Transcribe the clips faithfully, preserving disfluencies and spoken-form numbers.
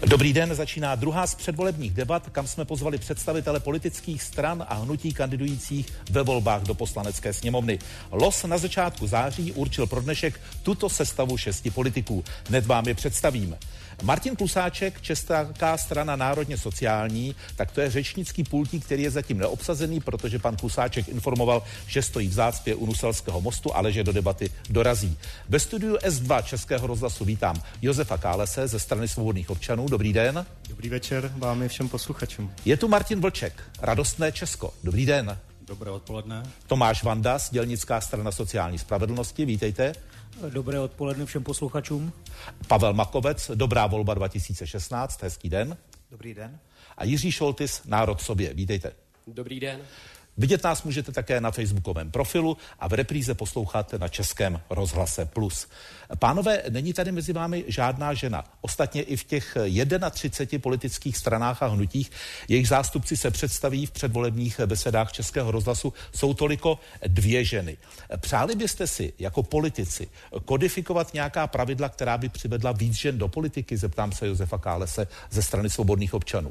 Dobrý den, začíná druhá z předvolebních debat, kam jsme pozvali představitele politických stran a hnutí kandidujících ve volbách do Poslanecké sněmovny. Los na začátku září určil pro dnešek tuto sestavu šesti politiků. Hned vám je představím. Martin Klusáček, Česká strana národně sociální, tak to je řečnický pultík, který je zatím neobsazený, protože pan Klusáček informoval, že stojí v zácpě u Nuselského mostu, ale že do debaty dorazí. Ve studiu S dva Českého rozhlasu vítám Josefa Kálese ze strany Svobodných občanů. Dobrý den. Dobrý večer vám i všem posluchačům. Je tu Martin Vlček, Radostné Česko. Dobrý den. Dobré odpoledne. Tomáš Vandas, Dělnická strana sociální spravedlnosti. Vítejte. Dobré odpoledne všem posluchačům. Pavel Makovec, Dobrá volba dva tisíce šestnáct, hezký den. Dobrý den. A Jiří Šoltis, Národ sobě, vítejte. Dobrý den. Vidět nás můžete také na facebookovém profilu a v repríze poslouchat na Českém rozhlase Plus. Pánové, není tady mezi vámi žádná žena. Ostatně i v těch třiceti jedné politických stranách a hnutích, jejich zástupci se představí v předvolebních besedách Českého rozhlasu, jsou toliko dvě ženy. Přáli byste si jako politici kodifikovat nějaká pravidla, která by přivedla víc žen do politiky? Zeptám se Josefa Kálese ze strany Svobodných občanů.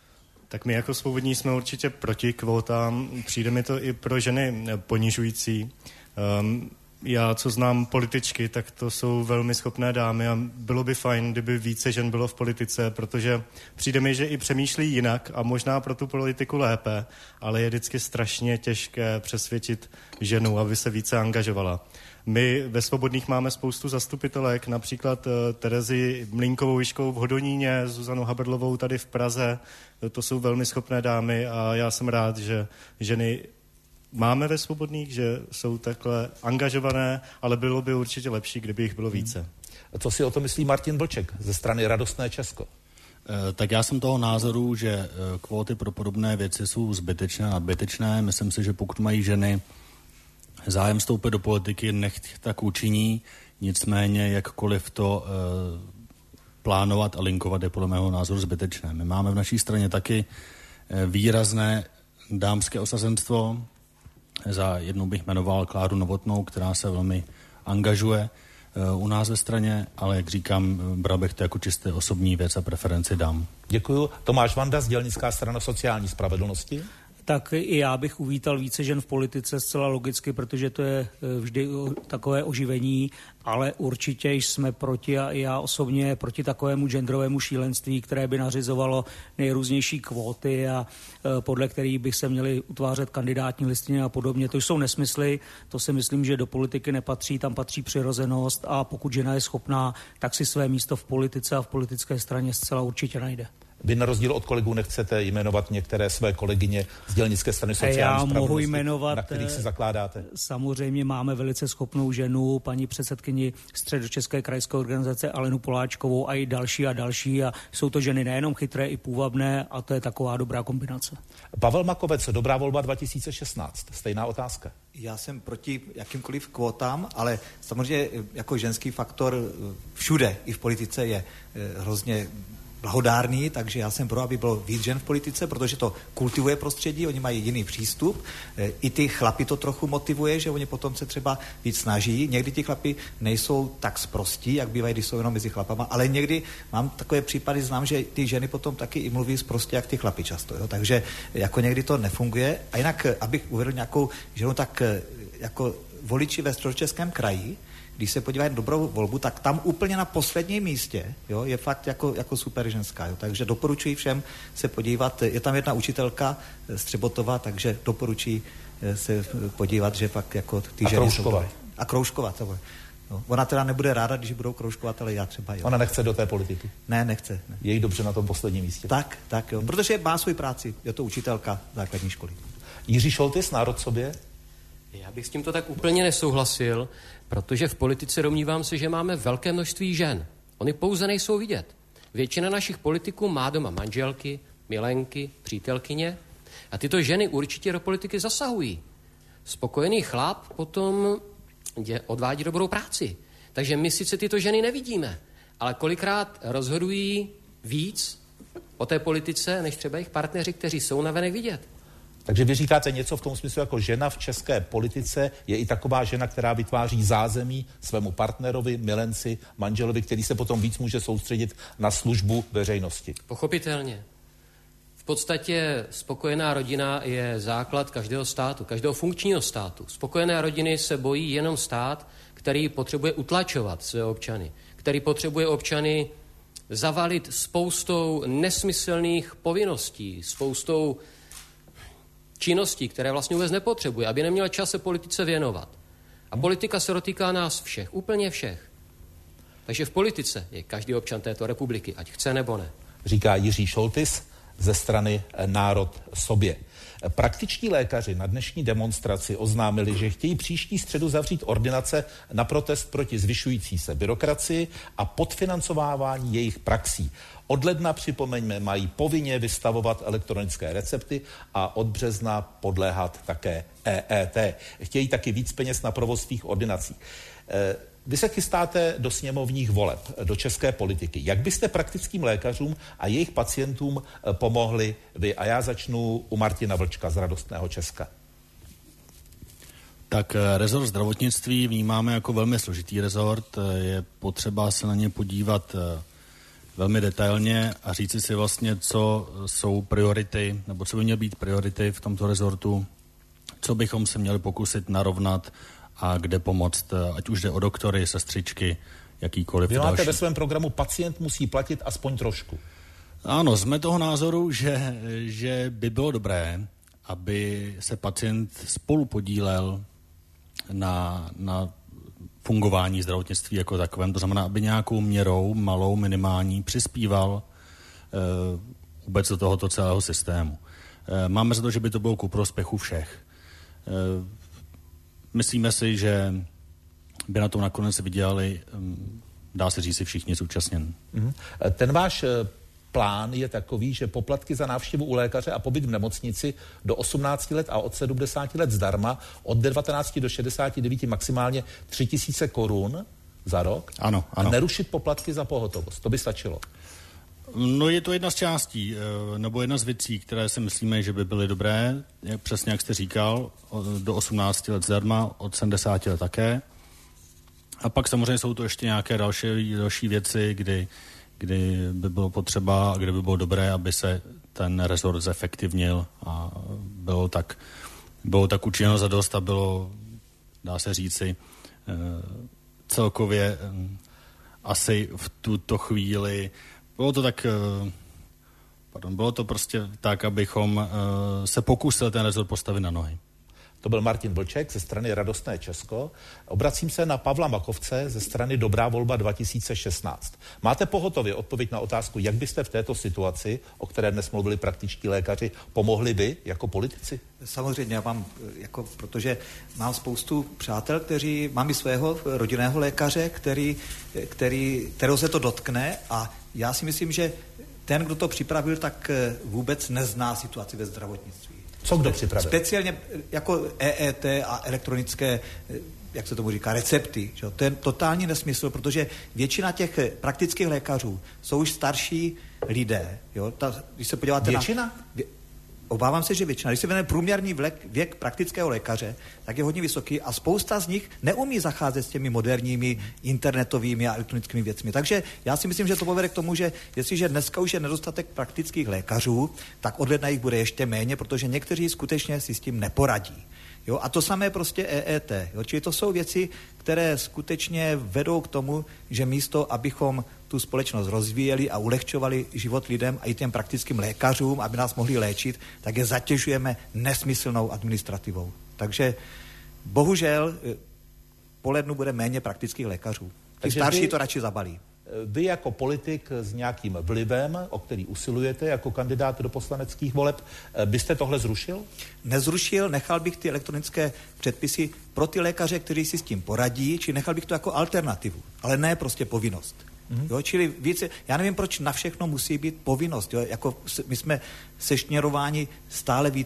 Tak my jako svobodní jsme určitě proti kvótám. Přijde mi to i pro ženy ponižující. Um, já, co znám političky, tak to jsou velmi schopné dámy a bylo by fajn, kdyby více žen bylo v politice, protože přijde mi, že i přemýšlí jinak a možná pro tu politiku lépe, ale je vždycky strašně těžké přesvědčit ženu, aby se více angažovala. My ve Svobodných máme spoustu zastupitelek, například uh, Terezi Mlýnkovou-Vyškovou v Hodoníně, Zuzanu Haberlovou tady v Praze. To jsou velmi schopné dámy a já jsem rád, že ženy máme ve Svobodných, že jsou takhle angažované, ale bylo by určitě lepší, kdyby jich bylo více. Co si o to myslí Martin Vlček ze strany Radostné Česko? Tak já jsem toho názoru, že kvóty pro podobné věci jsou zbytečné a nadbytečné. Myslím si, že pokud mají ženy zájem vstoupit do politiky, nechť tak učiní, nicméně jakkoliv to e, plánovat a linkovat je podle mého názoru zbytečné. My máme v naší straně taky e, výrazné dámské osazenstvo. Za jednou bych jmenoval Kláru Novotnou, která se velmi angažuje e, u nás ve straně, ale jak říkám, bral bych to jako čistě osobní věc a preferenci dám. Děkuju. Tomáš Vandas, Dělnická strana sociální spravedlnosti. Tak i já bych uvítal více žen v politice zcela logicky, protože to je vždy takové oživení, ale určitě jsme proti a i já osobně proti takovému genderovému šílenství, které by nařizovalo nejrůznější kvóty a podle kterých bych se měly utvářet kandidátní listiny a podobně. To jsou nesmysly, to si myslím, že do politiky nepatří, tam patří přirozenost a pokud žena je schopná, tak si své místo v politice a v politické straně zcela určitě najde. Vy na rozdíl od kolegů nechcete jmenovat některé své kolegyně z Dělnické strany sociální já spravedlnosti, mohu jmenovat, na kterých se zakládáte? Samozřejmě máme velice schopnou ženu, paní předsedkyni Středočeské krajské organizace Alenu Poláčkovou a i další a další. A jsou to ženy nejenom chytré, i půvabné a to je taková dobrá kombinace. Pavel Makovec, Dobrá volba dva tisíce šestnáct. Stejná otázka. Já jsem proti jakýmkoliv kvótám, ale samozřejmě jako ženský faktor všude, i v politice je hrozně blahodárný, takže já jsem pro, aby bylo víc žen v politice, protože to kultivuje prostředí, oni mají jiný přístup. I ty chlapi to trochu motivuje, že oni potom se třeba víc snaží. Někdy ty chlapi nejsou tak sprostí, jak bývají, když jsou jenom mezi chlapama, ale někdy mám takové případy, znám, že ty ženy potom taky i mluví sprostě, jak ty chlapi často. Jo? Takže jako někdy to nefunguje. A jinak, abych uvedl nějakou ženu, tak jako voliči ve Středočeském kraji, když se podívají na Dobrou volbu, tak tam úplně na posledním místě, jo, je fakt jako, jako super ženská. Jo. Takže doporučuji všem se podívat. Je tam jedna učitelka Střebotová, takže doporučuji se podívat, že fakt jako ty a ženy Kroužkova. jsou. A Kroužkova. To no. Ona teda nebude ráda, když budou kroužkovat, ale já třeba jo. Ona nechce do té politiky? Ne, nechce. Ne. Je jí dobře na tom posledním místě? Tak, tak jo. Protože má svou práci. Je to učitelka základní školy. Jiří Šoltis, Národ sobě? Já bych s tímto tak úplně nesouhlasil, protože v politice domnívám se, že máme velké množství žen. Ony pouze nejsou vidět. Většina našich politiků má doma manželky, milenky, přítelkyně a tyto ženy určitě do politiky zasahují. Spokojený chlap potom odvádí dobrou práci. Takže my sice tyto ženy nevidíme, ale kolikrát rozhodují víc o té politice, než třeba jejich partneři, kteří jsou navenek vidět. Takže vy říkáte něco v tom smyslu, jako žena v české politice je i taková žena, která vytváří zázemí svému partnerovi, milenci, manželovi, který se potom víc může soustředit na službu veřejnosti. Pochopitelně. V podstatě spokojená rodina je základ každého státu, každého funkčního státu. Spokojené rodiny se bojí jenom stát, který potřebuje utlačovat své občany, který potřebuje občany zavalit spoustou nesmyslných povinností, spoustou činností, které vlastně vůbec nepotřebuje, aby neměl čas se politice věnovat. A politika se dotýká nás všech, úplně všech. Takže v politice je každý občan této republiky, ať chce nebo ne. Říká Jiří Šoltis ze strany Národ sobě. Praktičtí lékaři na dnešní demonstraci oznámili, že chtějí příští středu zavřít ordinace na protest proti zvyšující se byrokracii a podfinancovávání jejich praxí. Od ledna, připomeňme, mají povinně vystavovat elektronické recepty a od března podléhat také E E T. Chtějí taky víc peněz na provoz svých ordinací. Vy se chystáte do sněmovních voleb, do české politiky. Jak byste praktickým lékařům a jejich pacientům pomohli vy? A já začnu u Martina Vlčka z Radostného Česka. Tak rezort zdravotnictví vnímáme jako velmi složitý rezort. Je potřeba se na ně podívat velmi detailně a říci si vlastně, co jsou priority, nebo co by měly být priority v tomto rezortu, co bychom se měli pokusit narovnat a kde pomoct, ať už jde o doktory, sestřičky, jakýkoliv další. Vy máte další. ve svém programu pacient musí platit aspoň trošku. Ano, jsme toho názoru, že, že by bylo dobré, aby se pacient spolu podílel na, na fungování zdravotnictví jako takovém. To znamená, aby nějakou měrou, malou, minimální, přispíval e, vůbec do tohoto celého systému. E, máme za to, že by to bylo ku prospěchu všech. E, Myslíme si, že by na tom nakonec vydělali, dá se říct, všichni zúčastnění. Ten váš plán je takový, že poplatky za návštěvu u lékaře a pobyt v nemocnici do osmnácti let a od sedmdesáti let zdarma, od devatenácti do šedesáti devíti maximálně tři tisíce korun za rok. Ano, ano. A nerušit poplatky za pohotovost. To by stačilo. No je to jedna z částí, nebo jedna z věcí, které si myslíme, že by byly dobré, jak přesně jak jste říkal, do osmnácti let zdarma, od sedmdesáti let také. A pak samozřejmě jsou to ještě nějaké další, další věci, kdy, kdy by bylo potřeba, kdy by bylo dobré, aby se ten rezort zefektivnil a bylo tak, bylo tak učiněno za dost a bylo, dá se říci, celkově asi v tuto chvíli Bylo to tak, pardon, bylo to prostě tak, abychom se pokusili ten rezort postavit na nohy. To byl Martin Vlček ze strany Radostné Česko. Obracím se na Pavla Makovce ze strany Dobrá volba dva tisíce šestnáct. Máte pohotově odpověď na otázku, jak byste v této situaci, o které dnes mluvili praktičtí lékaři, pomohli vy jako politici? Samozřejmě, já mám, jako, protože mám spoustu přátel, kteří, mám i svého rodinného lékaře, který, který, kterého se to dotkne a já si myslím, že ten, kdo to připravil, tak vůbec nezná situaci ve zdravotnictví. Co kdo připravil? Speciálně jako E E T a elektronické, jak se tomu říká, recepty. Že? To je totální nesmysl, protože většina těch praktických lékařů jsou už starší lidé. Jo? Ta, když se podíváte většina? na... Vě, obávám se, že většina. Když se věnuje průměrný věk, věk praktického lékaře, tak je hodně vysoký a spousta z nich neumí zacházet s těmi moderními internetovými a elektronickými věcmi. Takže já si myslím, že to povede k tomu, že jestliže dneska už je nedostatek praktických lékařů, tak od ledna jich bude ještě méně, protože někteří skutečně si s tím neporadí. Jo, a to samé prostě E E T. Jo, čili to jsou věci, které skutečně vedou k tomu, že místo, abychom tu společnost rozvíjeli a ulehčovali život lidem a i těm praktickým lékařům, aby nás mohli léčit, tak je zatěžujeme nesmyslnou administrativou. Takže bohužel po lednu bude méně praktických lékařů. Ti starší vy, to radši zabalí. Vy jako politik s nějakým vlivem, o který usilujete jako kandidát do poslaneckých voleb, byste tohle zrušil? Nezrušil, nechal bych ty elektronické předpisy pro ty lékaře, kteří si s tím poradí, či nechal bych to jako alternativu, ale ne prostě povinnost. Mm-hmm. Jo, čili více, já nevím, proč na všechno musí být povinnost. Jo, jako my jsme sešněrováni stále více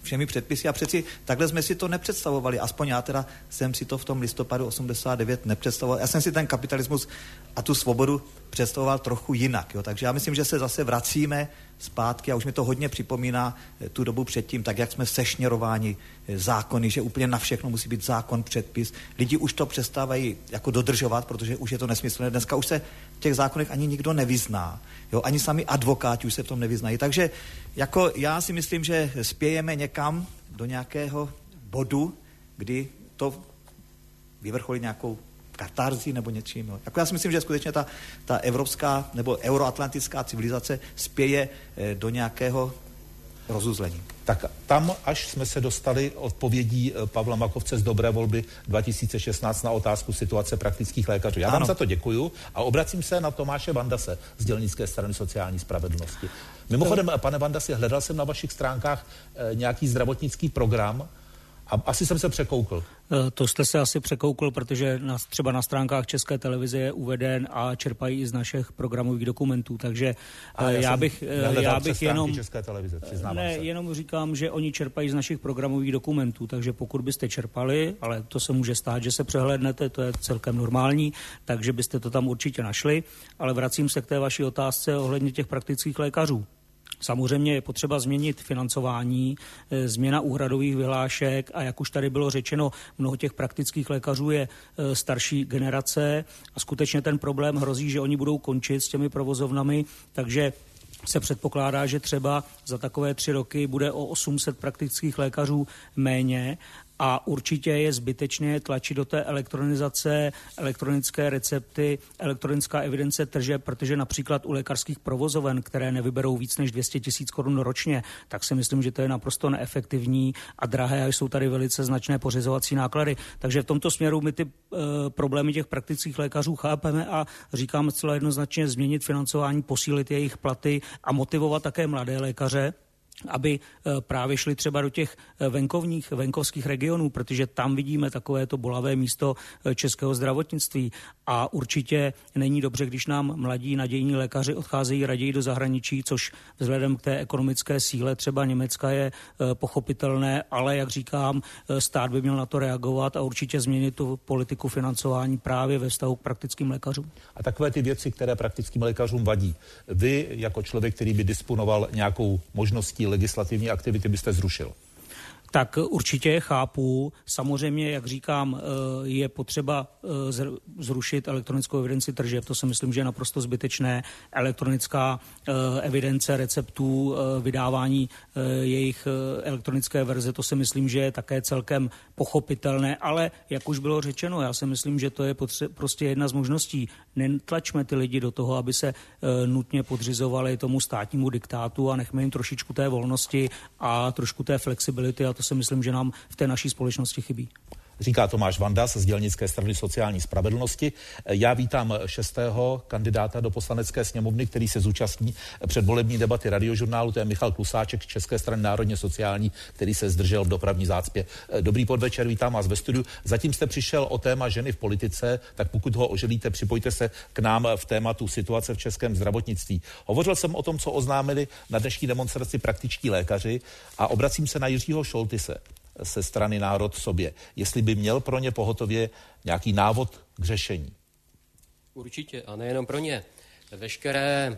všemi předpisy a přeci takhle jsme si to nepředstavovali. Aspoň já teda jsem si to v tom listopadu osmdesát devět nepředstavoval. Já jsem si ten kapitalismus a tu svobodu představoval trochu jinak. Jo? Takže já myslím, že se zase vracíme zpátky a už mi to hodně připomíná tu dobu předtím, tak jak jsme sešněrováni zákony, že úplně na všechno musí být zákon, předpis. Lidi už to přestávají jako dodržovat, protože už je to nesmyslné. Dneska už se v těch zákonech ani nikdo nevyzná. Jo? Ani sami advokáti už se v tom nevyznají. Takže jako já si myslím, že spějeme někam do nějakého bodu, kdy to vyvrcholí nějakou katarzí nebo něčím. Jo. Jako já si myslím, že skutečně ta, ta evropská nebo euroatlantická civilizace spěje eh, do nějakého rozuzlení. Tak tam, až jsme se dostali odpovědí Pavla Machovce z Dobré volby dva tisíce šestnáct na otázku situace praktických lékařů. Já vám ano. za to děkuju a obracím se na Tomáše Vandase z Dělnické strany sociální spravedlnosti. Mimochodem, pane Vandasi, hledal jsem na vašich stránkách eh, nějaký zdravotnický program, a asi jsem se překoukl. To jste se asi překoukl, protože na, třeba na stránkách České televize je uveden a čerpají i z našich programových dokumentů, takže a já, já bych, já bych jenom... České televize, ne, se. jenom říkám, že oni čerpají z našich programových dokumentů, takže pokud byste čerpali, ale to se může stát, že se přehlédnete, to je celkem normální, takže byste to tam určitě našli, ale vracím se k té vaší otázce ohledně těch praktických lékařů. Samozřejmě je potřeba změnit financování, změna úhradových vyhlášek a jak už tady bylo řečeno, mnoho těch praktických lékařů je starší generace a skutečně ten problém hrozí, že oni budou končit s těmi provozovnami, takže se předpokládá, že třeba za takové tři roky bude o osm set praktických lékařů méně a určitě je zbytečné tlačit do té elektronizace, elektronické recepty, elektronická evidence tržeb, protože například u lékařských provozoven, které nevyberou víc než dvě stě tisíc korun ročně, tak si myslím, že to je naprosto neefektivní a drahé a jsou tady velice značné pořizovací náklady. Takže v tomto směru my ty e, problémy těch praktických lékařů chápeme a říkáme zcela jednoznačně změnit financování, posílit jejich platy a motivovat také mladé lékaře, aby právě šli třeba do těch venkovních, venkovských regionů, protože tam vidíme takové to bolavé místo českého zdravotnictví a určitě není dobře, když nám mladí nadějní lékaři odcházejí raději do zahraničí, což vzhledem k té ekonomické síle třeba Německa je pochopitelné, ale jak říkám, stát by měl na to reagovat a určitě změnit tu politiku financování právě ve vztahu k praktickým lékařům. A takové ty věci, které praktickým lékařům vadí. Vy jako člověk, který by disponoval nějakou možností legislativní aktivity, byste zrušil? Tak určitě chápu. Samozřejmě, jak říkám, je potřeba zrušit elektronickou evidenci tržeb. To si myslím, že je naprosto zbytečné. Elektronická evidence receptů, vydávání jejich elektronické verze, to si myslím, že je také celkem pochopitelné. Ale jak už bylo řečeno, já si myslím, že to je potře- prostě jedna z možností. Netlačme ty lidi do toho, aby se nutně podřizovali tomu státnímu diktátu a nechme jim trošičku té volnosti a trošku té flexibility a to si myslím, že nám v té naší společnosti chybí. Říká Tomáš Vandas z Dělnické strany sociální spravedlnosti. Já vítám šestého kandidáta do Poslanecké sněmovny, který se zúčastní předvolební debaty Radiožurnálu, to je Michal Klusáček z České strany národně sociální, který se zdržel v dopravní zácpě. Dobrý podvečer, vítám vás ve studiu. Zatím jste přišel o téma ženy v politice, tak pokud ho oželíte, připojte se k nám v tématu situace v českém zdravotnictví. Hovořil jsem o tom, co oznámili na dnešní demonstraci praktičtí lékaři a obracím se na Jiřího Šoltise se strany Národ sobě. Jestli by měl pro ně pohotově nějaký návod k řešení. Určitě, a nejenom pro ně. Veškeré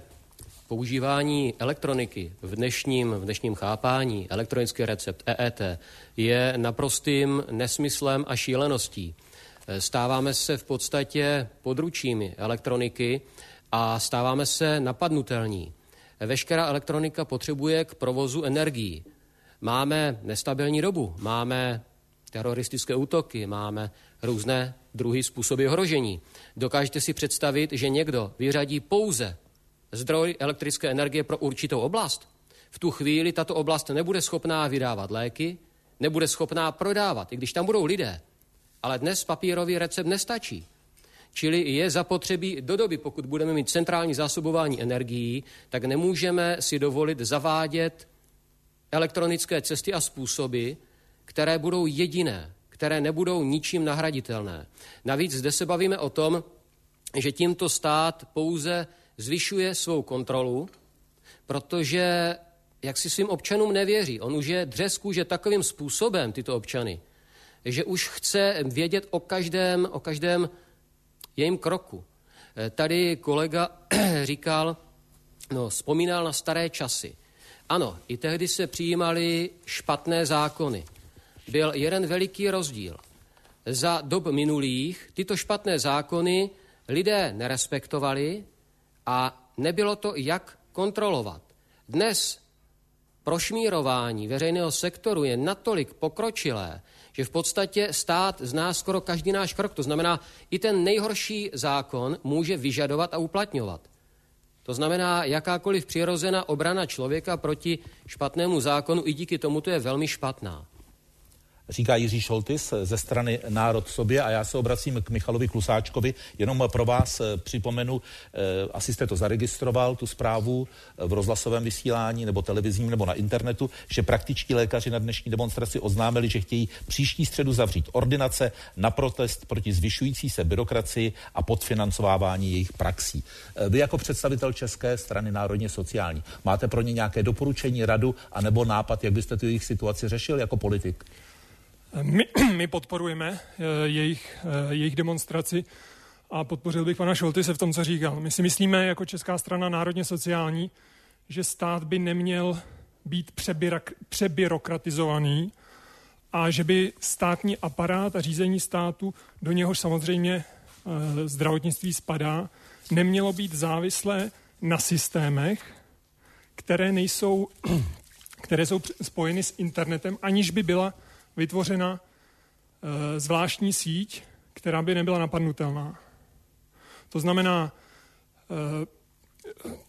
používání elektroniky v dnešním, v dnešním chápání, elektronický recept, E E T, je naprostým nesmyslem a šíleností. Stáváme se v podstatě područími elektroniky a stáváme se napadnutelní. Veškerá elektronika potřebuje k provozu energii. Máme nestabilní dobu, máme teroristické útoky, máme různé druhy způsoby ohrožení. Dokážete si představit, že někdo vyřadí pouze zdroj elektrické energie pro určitou oblast? V tu chvíli tato oblast nebude schopná vydávat léky, nebude schopná prodávat, i když tam budou lidé. Ale dnes papírový recept nestačí. Čili je zapotřebí do doby, pokud budeme mít centrální zásobování energií, tak nemůžeme si dovolit zavádět elektronické cesty a způsoby, které budou jediné, které nebudou ničím nahraditelné. Navíc zde se bavíme o tom, že tímto stát pouze zvyšuje svou kontrolu, protože jak si svým občanům nevěří. On už je dřez kůže takovým způsobem, tyto občany, že už chce vědět o každém, o každém jejím kroku. Tady kolega říkal, no, vzpomínal na staré časy. Ano, i tehdy se přijímaly špatné zákony. Byl jeden veliký rozdíl. Za dob minulých tyto špatné zákony lidé nerespektovali a nebylo to jak kontrolovat. Dnes prošmírování veřejného sektoru je natolik pokročilé, že v podstatě stát zná skoro každý náš krok. To znamená, i ten nejhorší zákon může vyžadovat a uplatňovat. To znamená, jakákoliv přirozená obrana člověka proti špatnému zákonu i díky tomuto je velmi špatná. Říká Jiří Šoltys ze strany Národ sobě a já se obracím k Michalovi Klusáčkovi. Jenom pro vás připomenu, asi jste to zaregistroval, tu zprávu v rozhlasovém vysílání nebo televizním nebo na internetu, že praktičtí lékaři na dnešní demonstraci oznámili, že chtějí příští středu zavřít ordinace na protest proti zvyšující se byrokracii a podfinancovávání jejich praxí. Vy jako představitel České strany národně sociální, máte pro ně nějaké doporučení, radu anebo nápad, jak byste tu jejich situaci řešil jako politik? My, my podporujeme uh, jejich, uh, jejich demonstraci a podpořil bych pana Šoltyse v tom, co říkal. My si myslíme jako Česká strana národně sociální, že stát by neměl být přebyrak, přebyrokratizovaný a že by státní aparát a řízení státu, do něhož samozřejmě uh, zdravotnictví spadá, nemělo být závislé na systémech, které nejsou, které jsou spojeny s internetem, aniž by byla vytvořena e, zvláštní síť, která by nebyla napadnutelná. To znamená, e,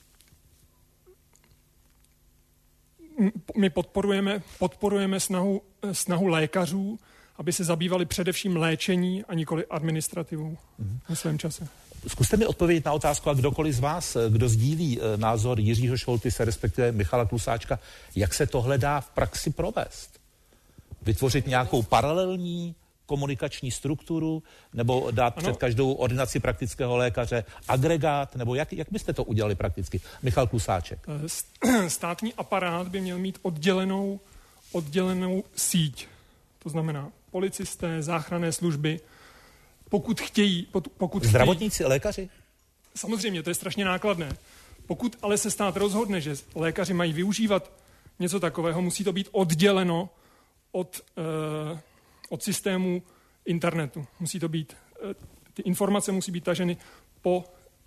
my podporujeme, podporujeme snahu, snahu lékařů, aby se zabývali především léčení a nikoli administrativou mm-hmm. ve svém čase. Zkuste mi odpovědět na otázku, a kdokoliv z vás, kdo sdílí názor Jiřího Šoltyse, respektive Michala Klusáčka, jak se tohle dá v praxi provést? Vytvořit nějakou paralelní komunikační strukturu nebo dát ano. před každou ordinaci praktického lékaře agregát, nebo jak, jak byste to udělali prakticky? Michal Klusáček. Státní aparát by měl mít oddělenou, oddělenou síť. To znamená policisté, záchranné služby. Pokud chtějí... Pokud Zdravotníci, chtějí, lékaři? Samozřejmě, to je strašně nákladné. Pokud ale se stát rozhodne, že lékaři mají využívat něco takového, musí to být odděleno od, uh, od systému internetu. Musí to být, uh, ty informace musí být taženy po,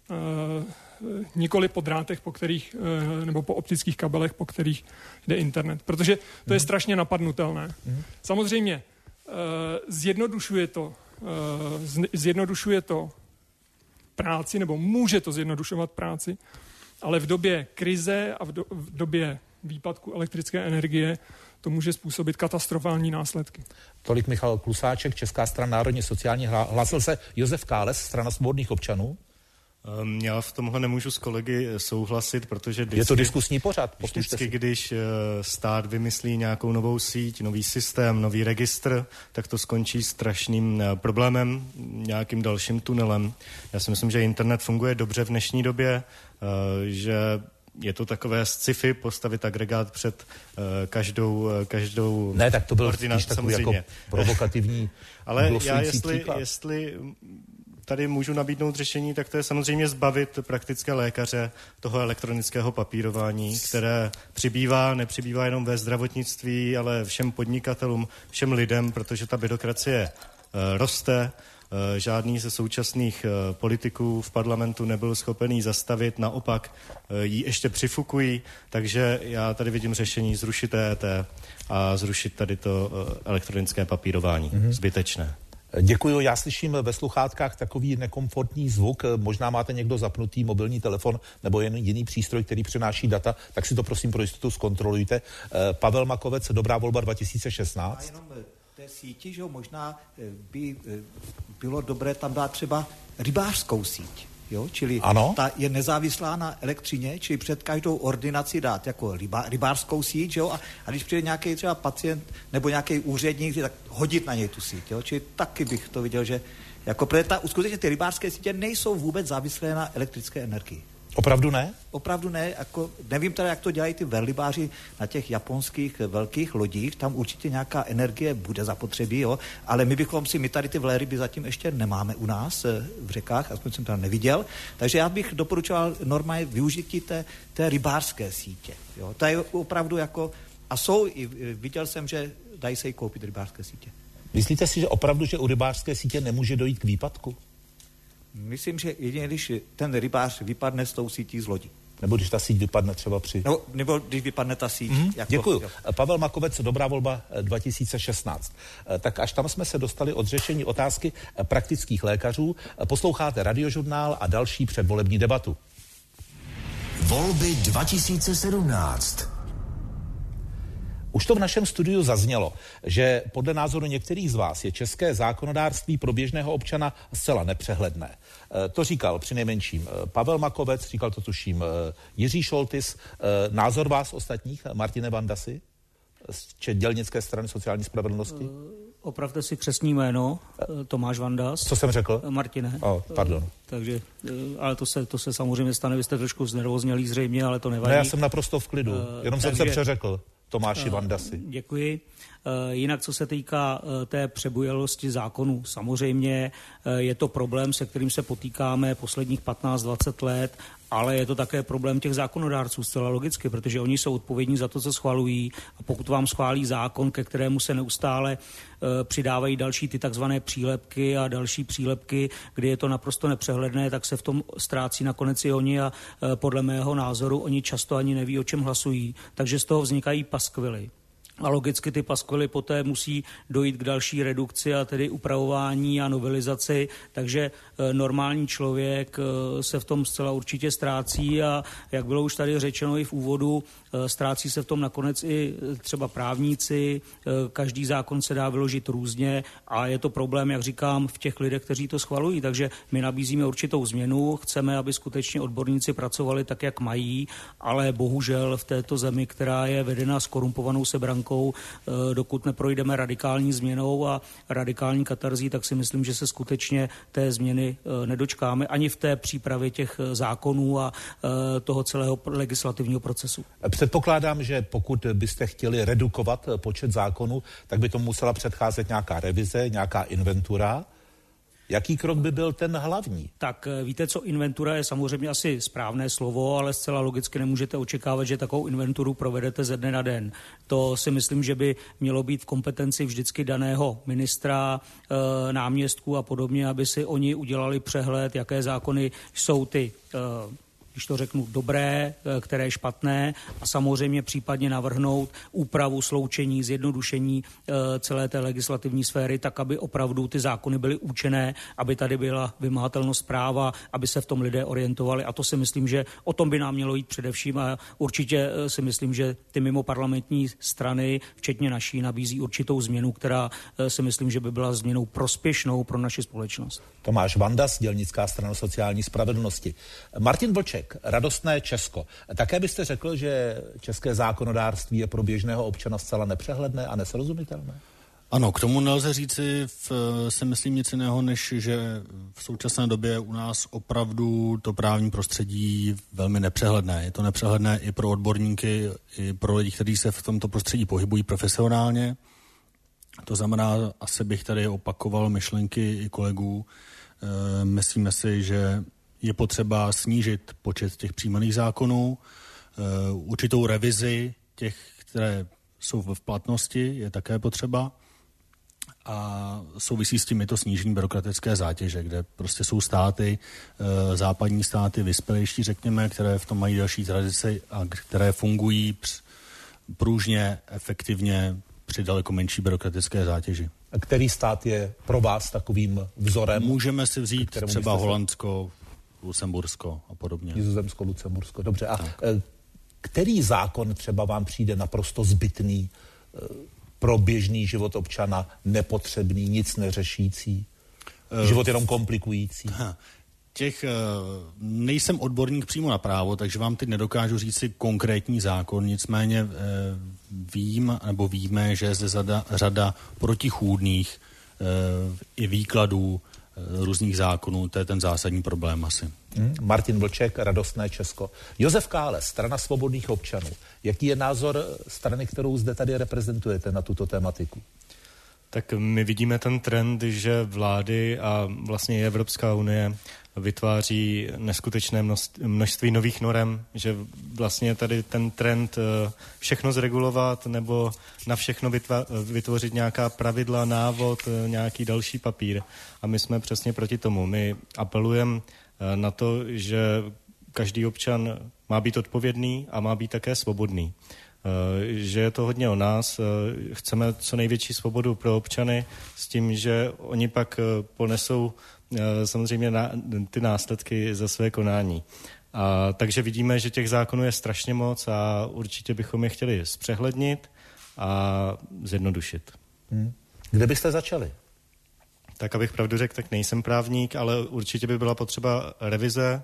uh, nikoli po drátech, po kterých, uh, nebo po optických kabelech, po kterých jde internet. Protože to je strašně napadnutelné. Mm. Samozřejmě uh, zjednodušuje to, uh, zjednodušuje to práci, nebo může to zjednodušovat práci, ale v době krize a v, do, v době výpadku elektrické energie to může způsobit katastrofální následky. Tolik Michal Klusáček, Česká strana národně sociální. Hlásil se Josef Káles, strana svobodných občanů. Já v tomhle nemůžu s kolegy souhlasit, protože vždycky, je to diskusní pořad. Vždycky, když stát vymyslí nějakou novou síť, nový systém, nový registr, tak to skončí strašným problémem, nějakým dalším tunelem. Já si myslím, že internet funguje dobře v dnešní době, že je to takové sci-fi postavit agregát před uh, každou, uh, každou Ne, tak to byl ordinaci, spíš takový jako provokativní ale já jestli, jestli tady můžu nabídnout řešení, tak to je samozřejmě zbavit praktické lékaře toho elektronického papírování, které přibývá, nepřibývá jenom ve zdravotnictví, ale všem podnikatelům, všem lidem, protože ta byrokracie uh, roste. Žádný ze současných politiků v parlamentu nebyl schopen ji zastavit, naopak ji ještě přifukují, takže já tady vidím řešení zrušit E E T a zrušit tady to elektronické papírování. Mm-hmm. Zbytečné. Děkuji, já slyším ve sluchátkách takový nekomfortní zvuk, možná máte někdo zapnutý mobilní telefon nebo jen jiný přístroj, který přenáší data, tak si to prosím pro jistotu zkontrolujte. Pavel Makovec, Dobrá volba dva tisíce šestnáct. Té síti, že možná by bylo dobré tam dát třeba rybářskou síť, jo? Čili ano? Ta je nezávislá na elektřině, čili před každou ordinaci dát jako ryba, rybářskou síť, jo? A, a když přijde nějaký třeba pacient nebo nějaký úředník, tak hodit na něj tu síť, jo? Čili taky bych to viděl, že jako protože ta, skutečně ty rybářské sítě nejsou vůbec závislé na elektrické energii. Opravdu ne? Opravdu ne, jako, nevím teda, jak to dělají ty velrybáři na těch japonských velkých lodích, tam určitě nějaká energie bude zapotřebí, jo, ale my bychom si, my tady ty velryby zatím ještě nemáme u nás v řekách, aspoň jsem to neviděl, takže já bych doporučoval normálně využití té, té rybářské sítě, jo, to je opravdu jako, a jsou, i viděl jsem, že dají se i koupit rybářské sítě. Myslíte si, že opravdu, že u rybářské sítě nemůže dojít k výpadku? Myslím, že jedině, když ten rybář vypadne s tou sítí z lodi. Nebo když ta síť vypadne třeba při... No, nebo když vypadne ta síť. Mm-hmm, jako, děkuju. Jo. Pavel Makovec, Dobrá volba dva tisíce šestnáct. Tak až tam jsme se dostali od řešení otázky praktických lékařů. Posloucháte Radiožurnál a další předvolební debatu. Volby dva tisíce sedmnáct. Už to v našem studiu zaznělo, že podle názoru některých z vás je české zákonodárství pro běžného občana zcela nepřehledné. To říkal přinejmenším Pavel Makovec, říkal to tuším Jiří Šoltis. Názor vás ostatních, Martine Vandasi, z dělnické strany sociální spravedlnosti? Opravte si křestní jméno, Tomáš Vandas. Co jsem řekl? Martine. Oh, pardon. Takže, ale to se, to se samozřejmě stane, vy jste trošku znervoznělý zřejmě, ale to nevadí. Ne, já jsem naprosto v klidu, jenom uh, jsem takže, se přeřekl. Tomáši Vandasi. Děkuji. Jinak, co se týká té přebujelosti zákonů, samozřejmě je to problém, se kterým se potýkáme posledních patnáct dvacet let, ale je to také problém těch zákonodárců zcela logicky, protože oni jsou odpovědní za to, co schvalují, a pokud vám schválí zákon, ke kterému se neustále přidávají další ty takzvané přílepky a další přílepky, kdy je to naprosto nepřehledné, tak se v tom ztrácí nakonec i oni a podle mého názoru oni často ani neví, o čem hlasují, takže z toho vznikají paskvily. A logicky ty paskvily poté musí dojít k další redukci a tedy upravování a novelizaci, takže e, normální člověk e, se v tom zcela určitě ztrácí a jak bylo už tady řečeno i v úvodu, e, ztrácí se v tom nakonec i třeba právníci, e, každý zákon se dá vyložit různě a je to problém, jak říkám, v těch lidech, kteří to schvalují, takže my nabízíme určitou změnu, chceme, aby skutečně odborníci pracovali tak, jak mají, ale bohužel v této zemi, která je vedena skorumpovanou sebrankou, dokud neprojdeme radikální změnou a radikální katarzí, tak si myslím, že se skutečně té změny nedočkáme ani v té přípravě těch zákonů a toho celého legislativního procesu. Předpokládám, že pokud byste chtěli redukovat počet zákonů, tak by tomu musela předcházet nějaká revize, nějaká inventura. Jaký krok by byl ten hlavní? Tak víte co, inventura je samozřejmě asi správné slovo, ale zcela logicky nemůžete očekávat, že takovou inventuru provedete ze dne na den. To si myslím, že by mělo být v kompetenci vždycky daného ministra, e, náměstků a podobně, aby si oni udělali přehled, jaké zákony jsou ty e, když to řeknu, dobré, které špatné a samozřejmě případně navrhnout úpravu, sloučení, zjednodušení e, celé té legislativní sféry, tak aby opravdu ty zákony byly účinné, aby tady byla vymahatelnost práva, aby se v tom lidé orientovali a to si myslím, že o tom by nám mělo jít především a určitě si myslím, že ty mimo parlamentní strany, včetně naší, nabízí určitou změnu, která si myslím, že by byla změnou prospěšnou pro naši společnost. Tomáš Vandas, dělnická strana sociální spravedlnosti. Martin Vlček, Radostné Česko. Také byste řekl, že české zákonodárství je pro běžného občana zcela nepřehledné a nesrozumitelné? Ano, k tomu nelze říci, v, si myslím nic jiného, než že v současné době u nás opravdu to právní prostředí velmi nepřehledné. Je to nepřehledné i pro odborníky, i pro lidi, kteří se v tomto prostředí pohybují profesionálně. To znamená, asi bych tady opakoval myšlenky i kolegů. E, myslíme si, že je potřeba snížit počet těch přijímaných zákonů, e, určitou revizi těch, které jsou v platnosti, je také potřeba. A souvisí s tím i to snížení byrokratické zátěže, kde prostě jsou státy, e, západní státy, vyspělejší, řekněme, které v tom mají další tradici a které fungují pružně, efektivně, při daleko menší byrokratické zátěži. A který stát je pro vás takovým vzorem? Můžeme si vzít třeba Holandsko, Lucembursko a podobně. Nizozemsko, Lucembursko, dobře. A tak. Který zákon třeba vám přijde naprosto zbytný, pro běžný život občana, nepotřebný, nic neřešící, uh, život jenom komplikující? Těch, nejsem odborník přímo na právo, takže vám teď nedokážu říct si konkrétní zákon, nicméně vím, nebo víme, že je zde řada, řada protichůdných i výkladů různých zákonů, to je ten zásadní problém asi. Hmm, Martin Vlček, Radostné Česko. Josef Kále, Strana svobodných občanů. Jaký je názor strany, kterou zde tady reprezentujete na tuto tematiku? Tak my vidíme ten trend, že vlády a vlastně i Evropská unie vytváří neskutečné množství nových norem, že vlastně tady ten trend všechno zregulovat nebo na všechno vytvořit nějaká pravidla, návod, nějaký další papír. A my jsme přesně proti tomu. My apelujeme na to, že každý občan má být odpovědný a má být také svobodný. Že je to hodně o nás. Chceme co největší svobodu pro občany s tím, že oni pak ponesou samozřejmě na, ty následky za své konání. A, takže vidíme, že těch zákonů je strašně moc a určitě bychom je chtěli zpřehlednit a zjednodušit. Hmm. Kde byste začali? Tak abych pravdu řekl, tak nejsem právník, ale určitě by byla potřeba revize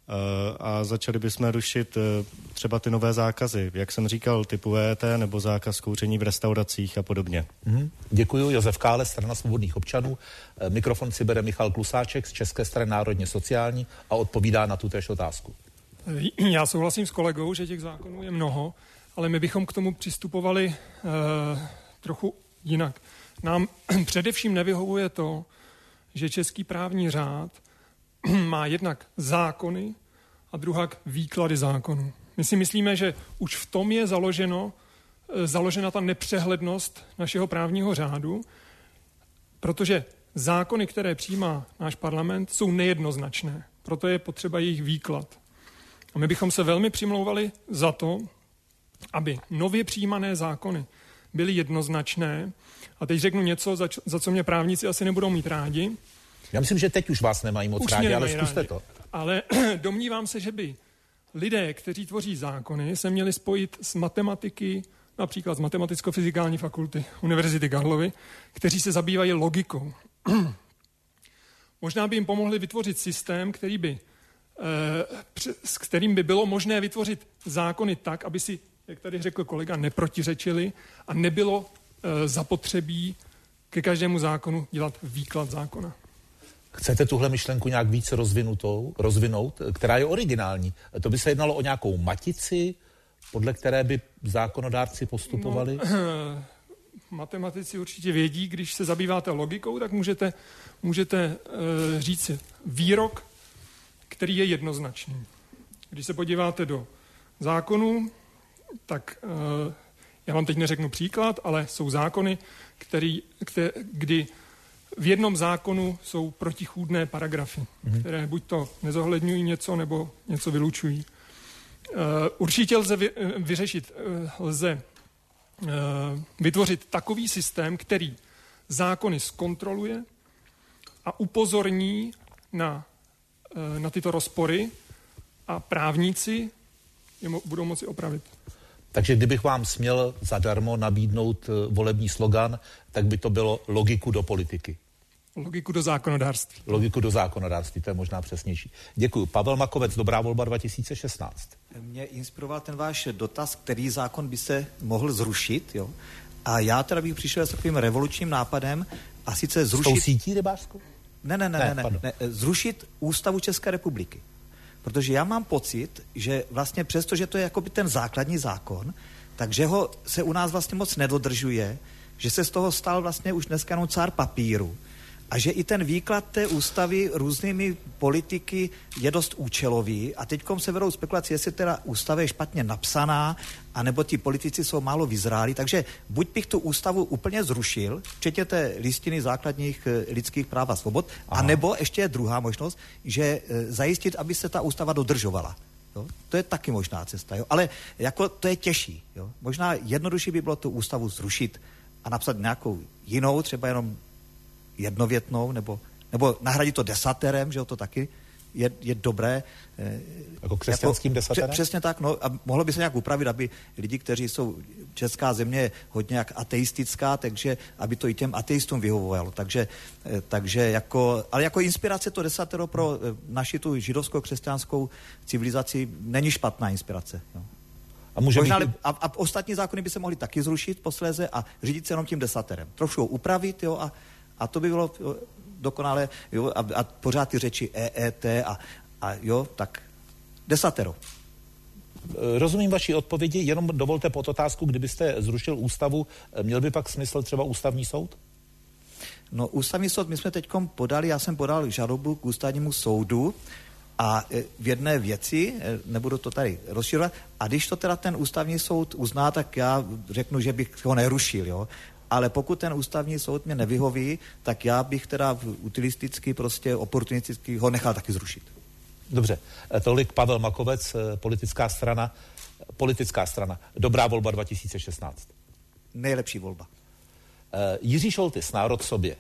a začali bychom rušit třeba ty nové zákazy, jak jsem říkal, typu E E T nebo zákaz kouření v restauracích a podobně. Mm, děkuji. Josef Kále, Strana svobodných občanů. Mikrofon si bere Michal Klusáček z České strany národně sociální a odpovídá na tutéž otázku. Já souhlasím s kolegou, že těch zákonů je mnoho, ale my bychom k tomu přistupovali eh, trochu jinak. Nám především nevyhovuje to, že český právní řád má jednak zákony a druhak výklady zákonů. My si myslíme, že už v tom je založeno, založena ta nepřehlednost našeho právního řádu, protože zákony, které přijímá náš parlament, jsou nejednoznačné. Proto je potřeba jejich výklad. A my bychom se velmi přimlouvali za to, aby nově přijímané zákony byly jednoznačné. A teď řeknu něco, za, za co mě právníci asi nebudou mít rádi. Já myslím, že teď už vás nemají moc už rádi, ale rádi. zkuste to. Ale domnívám se, že by lidé, kteří tvoří zákony, se měli spojit s matematiky, například z Matematicko-fyzikální fakulty Univerzity Karlovy, kteří se zabývají logikou. Možná by jim pomohli vytvořit systém, který by, eh, s kterým by bylo možné vytvořit zákony tak, aby si, jak tady řekl kolega, neprotiřečili a nebylo eh, zapotřebí ke každému zákonu dělat výklad zákona. Chcete tuhle myšlenku nějak víc rozvinutou, rozvinout, která je originální? To by se jednalo o nějakou matici, podle které by zákonodárci postupovali? No, matematici určitě vědí, když se zabýváte logikou, tak můžete, můžete uh, říct výrok, který je jednoznačný. Když se podíváte do zákonů, tak uh, já vám teď neřeknu příklad, ale jsou zákony, který, které, kdy v jednom zákonu jsou protichůdné paragrafy, mm-hmm. které buď to nezohledňují něco, nebo něco vylučují. Uh, určitě lze vy, uh, vyřešit, uh, lze uh, vytvořit takový systém, který zákony zkontroluje a upozorní na, uh, na tyto rozpory a právníci je mo- budou moci opravit. Takže kdybych vám směl zadarmo nabídnout volební slogan, tak by to bylo logiku do politiky. Logiku do zákonodárství. Logiku do zákonodárství, to je možná přesnější. Děkuji. Pavel Makovec, Dobrá volba dva tisíce šestnáct. Mě inspiroval ten váš dotaz, který zákon by se mohl zrušit, jo? A já teda bych přišel s takovým revolučním nápadem a sice zrušit... S tou sítí rybářskou? Ne, ne, ne, ne, ne, ne, zrušit Ústavu České republiky. Protože já mám pocit, že vlastně přesto, že to je jakoby ten základní zákon, takže ho se u nás vlastně moc nedodržuje, že se z toho stal vlastně už dneska jenom cár papíru. A že i ten výklad té ústavy různými politiky je dost účelový a teďkom se vedou spekulace, jestli teda ústava je špatně napsaná, anebo ti politici jsou málo vyzráli, takže buď bych tu ústavu úplně zrušil, včetně té listiny základních lidských práv a svobod, Aha. anebo ještě je druhá možnost, že e, zajistit, aby se ta ústava dodržovala. Jo? To je taky možná cesta, jo? Ale jako to je těžší. Jo? Možná jednodušší by bylo tu ústavu zrušit a napsat nějakou jinou, třeba jenom jednovětnou, nebo, nebo nahradit to desaterem, že jo, to taky je, je dobré. Jako křesťanským jako, desaterem? Přesně tak, no, a mohlo by se nějak upravit, aby lidi, kteří jsou, česká země je hodně jak ateistická, takže aby to i těm ateistům vyhovovalo. Takže, takže jako, ale jako inspirace to desatero pro naši tu židovsko-křesťanskou civilizaci není špatná inspirace. Jo. A, může Možná, být... a, a ostatní zákony by se mohly taky zrušit posléze a řídit se jenom tím desaterem. Trošku ho upravit, jo, a A to by bylo dokonale, jo, a, a pořád ty řeči E E T a, A jo, tak desatero. Rozumím vaší odpovědi, jenom dovolte pod otázku, kdybyste zrušil ústavu, měl by pak smysl třeba ústavní soud? No ústavní soud, my jsme teď podali, já jsem podal žalobu k ústavnímu soudu a v jedné věci, nebudu to tady rozširovat, a když to teda ten ústavní soud uzná, tak já řeknu, že bych ho nerušil, jo. Ale pokud ten ústavní soud mě nevyhoví, tak já bych teda utilisticky, prostě oportunisticky ho nechal taky zrušit. Dobře, tolik Pavel Makovec, politická strana, politická strana, Dobrá volba dva tisíce šestnáct. Nejlepší volba. Jiří Šoltys, Národ sobě.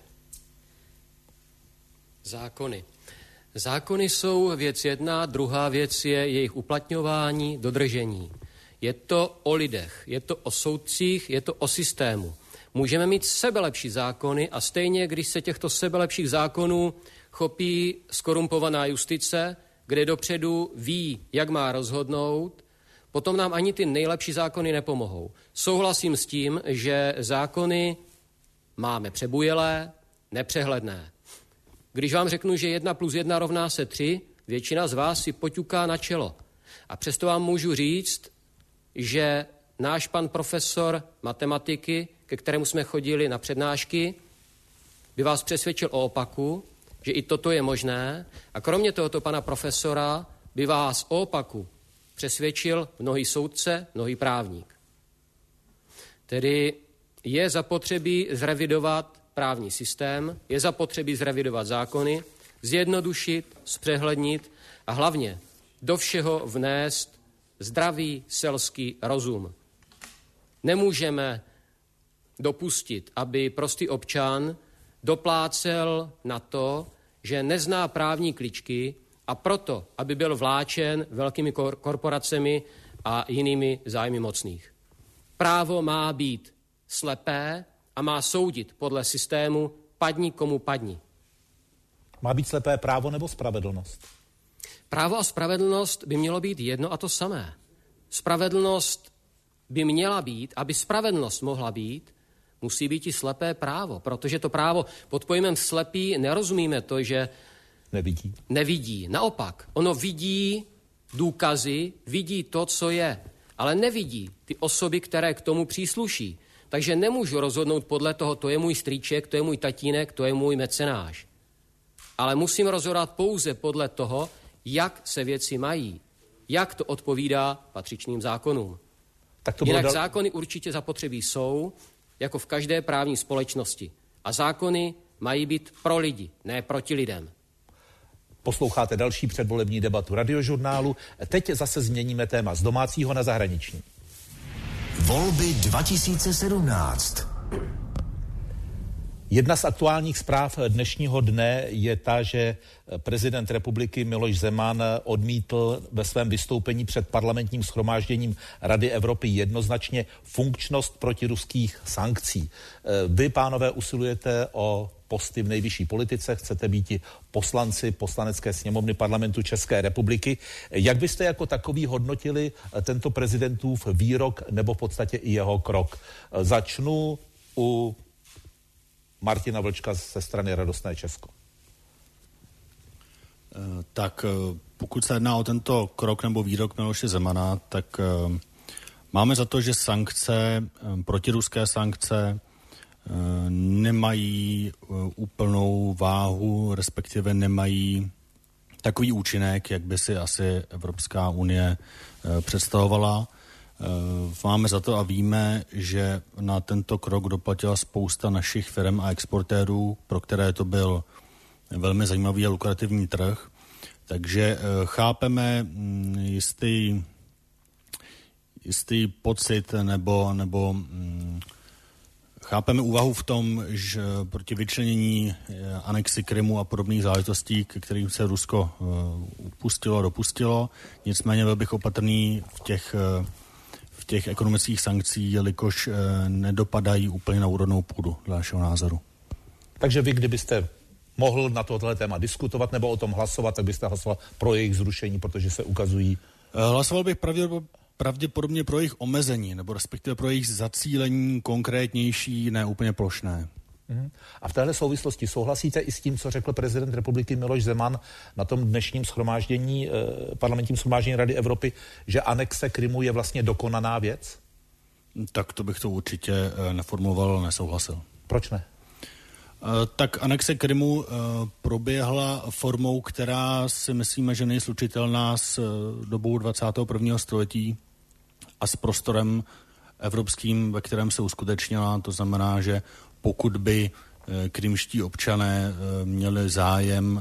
Zákony. Zákony jsou věc jedna, druhá věc je jejich uplatňování, dodržení. Je to o lidech, je to o soudcích, je to o systému. Můžeme mít sebelepší zákony a stejně, když se těchto sebelepších zákonů chopí skorumpovaná justice, kde dopředu ví, jak má rozhodnout, potom nám ani ty nejlepší zákony nepomohou. Souhlasím s tím, že zákony máme přebujelé, nepřehledné. Když vám řeknu, že jedna plus jedna rovná se tři, většina z vás si poťuká na čelo. A přesto vám můžu říct, že náš pan profesor matematiky, ke kterému jsme chodili na přednášky, by vás přesvědčil o opaku, že i toto je možné. A kromě tohoto pana profesora by vás o opaku přesvědčil mnohý soudce, mnohý právník. Tedy je zapotřebí zrevidovat právní systém, je zapotřebí zrevidovat zákony, zjednodušit, zpřehlednit a hlavně do všeho vnést zdravý selský rozum. Nemůžeme dopustit, aby prostý občan doplácel na to, že nezná právní kličky a proto, aby byl vláčen velkými kor- korporacemi a jinými zájmy mocných. Právo má být slepé a má soudit podle systému padni komu padni. Má být slepé právo nebo spravedlnost? Právo a spravedlnost by mělo být jedno a to samé. Spravedlnost by měla být, aby spravedlnost mohla být, musí být i slepé právo, protože to právo pod pojmem slepý nerozumíme to, že nevidí. Nevidí. Naopak, ono vidí důkazy, vidí to, co je, ale nevidí ty osoby, které k tomu přísluší. Takže nemůžu rozhodnout podle toho, to je můj strýček, to je můj tatínek, to je můj mecenáš. Ale musím rozhodovat pouze podle toho, jak se věci mají, jak to odpovídá patřičným zákonům. Tak to Jinak dal... zákony určitě zapotřebí jsou, jako v každé právní společnosti. A zákony mají být pro lidi, ne proti lidem. Posloucháte další předvolební debatu Radiožurnálu. Teď zase změníme téma z domácího na zahraniční. Volby dva tisíce sedmnáct. Jedna z aktuálních zpráv dnešního dne je ta, že prezident republiky Miloš Zeman odmítl ve svém vystoupení před parlamentním shromážděním Rady Evropy jednoznačně funkčnost protiruských sankcí. Vy, pánové, usilujete o posty v nejvyšší politice, chcete být i poslanci Poslanecké sněmovny Parlamentu České republiky. Jak byste jako takový hodnotili tento prezidentův výrok nebo v podstatě i jeho krok? Začnu u Martina Vlčka ze strany Radostné Česko. Tak pokud se jedná o tento krok nebo výrok Miloše Zemana, tak máme za to, že sankce, protiruské sankce nemají úplnou váhu, respektive nemají takový účinek, jak by si asi Evropská unie představovala. Máme za to a víme, že na tento krok doplatila spousta našich firm a exportérů, pro které to byl velmi zajímavý a lukrativní trh. Takže chápeme jistý, jistý pocit nebo, nebo chápeme úvahu v tom, že proti vyčlenění anexi Krymu a podobných záležitostí, ke kterým se Rusko upustilo a dopustilo. Nicméně byl bych opatrný v těch v těch ekonomických sankcí, jelikož e, nedopadají úplně na úrodnou půdu, dle našeho názoru. Takže vy, kdybyste mohl na tohle téma diskutovat nebo o tom hlasovat, tak byste hlasoval pro jejich zrušení, protože se ukazují... E, hlasoval bych pravděpodobně, pravděpodobně pro jejich omezení, nebo respektive pro jejich zacílení konkrétnější, ne úplně plošné. Mm. A v téhle souvislosti souhlasíte i s tím, co řekl prezident republiky Miloš Zeman na tom dnešním shromáždění, eh, parlamentním shromáždění Rady Evropy, že anexe Krymu je vlastně dokonaná věc? Tak to bych to určitě eh, neformuloval, nesouhlasil. Proč ne? Eh, tak anexe Krymu eh, proběhla formou, která si myslíme, že není slučitelná s eh, dobou dvacátého prvního století a s prostorem evropským, ve kterém se uskutečnila. To znamená, že pokud by krymští občané měli zájem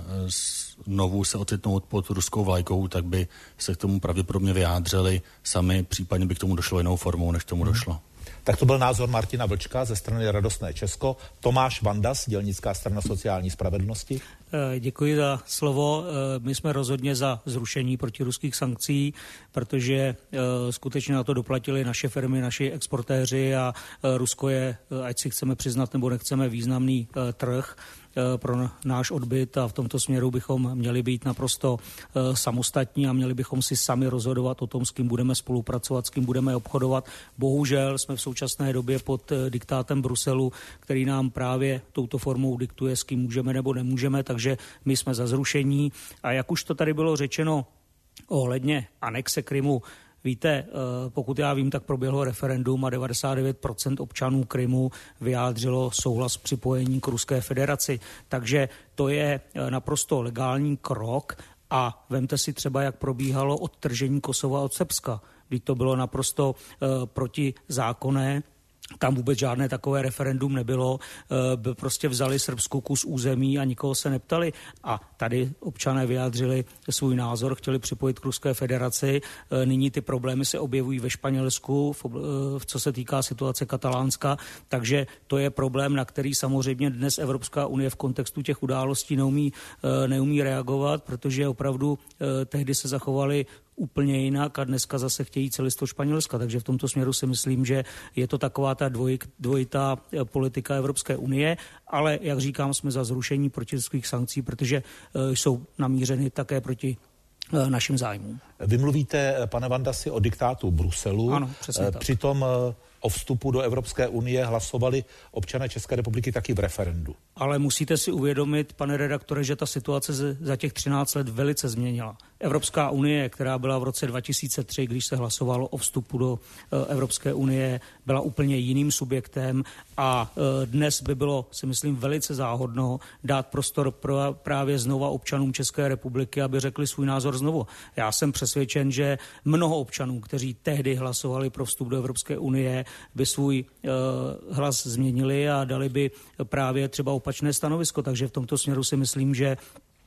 znovu se ocitnout pod ruskou vlajkou, tak by se k tomu pravděpodobně vyjádřili sami, případně by k tomu došlo jinou formou, než k tomu došlo. Tak to byl názor Martina Vlčka ze strany Radostné Česko. Tomáš Vandas, dělnická strana sociální spravedlnosti. Děkuji za slovo. My jsme rozhodně za zrušení protiruských sankcí, protože skutečně na to doplatili naše firmy, naši exportéři a Rusko je, ať si chceme přiznat nebo nechceme, významný trh pro náš odbyt a v tomto směru bychom měli být naprosto samostatní a měli bychom si sami rozhodovat o tom, s kým budeme spolupracovat, s kým budeme obchodovat. Bohužel jsme v současné době pod diktátem Bruselu, který nám právě touto formou diktuje, s kým můžeme nebo nemůžeme, takže my jsme za zrušení. A jak už to tady bylo řečeno ohledně anexe Krymu, víte, pokud já vím, tak proběhlo referendum a devadesát devět procent občanů Krymu vyjádřilo souhlas s připojením k Ruské federaci. Takže to je naprosto legální krok a vemte si třeba, jak probíhalo odtržení Kosova od Srbska, kdy to bylo naprosto protizákonné. Tam vůbec žádné takové referendum nebylo, by prostě vzali Srbsku kus území a nikoho se neptali. A tady občané vyjádřili svůj názor, chtěli připojit k Ruské federaci. Nyní ty problémy se objevují ve Španělsku, v, v co se týká situace Katalánska, takže to je problém, na který samozřejmě dnes Evropská unie v kontextu těch událostí neumí, neumí reagovat, protože opravdu tehdy se zachovali úplně jinak a dneska zase chtějí celisto Španělska. Takže v tomto směru si myslím, že je to taková ta dvoj, dvojitá politika Evropské unie, ale jak říkám, jsme za zrušení protiruských sankcí, protože uh, jsou namířeny také proti uh, našim zájmům. Vy mluvíte, pane Vandasi, o diktátu Bruselu. Ano, přesně tak. Přitom uh, o vstupu do Evropské unie hlasovali občané České republiky taky v referendu. Ale musíte si uvědomit, pane redaktore, že ta situace za těch třináct let velice změnila. Evropská unie, která byla v roce dva tisíce tři, když se hlasovalo o vstupu do Evropské unie, byla úplně jiným subjektem a dnes by bylo, si myslím, velice záhodno dát prostor pro právě znova občanům České republiky, aby řekli svůj názor znovu. Já jsem přesvědčen, že mnoho občanů, kteří tehdy hlasovali pro vstup do Evropské unie, by svůj uh, hlas změnili a dali by právě třeba opačné stanovisko. Takže v tomto směru si myslím, že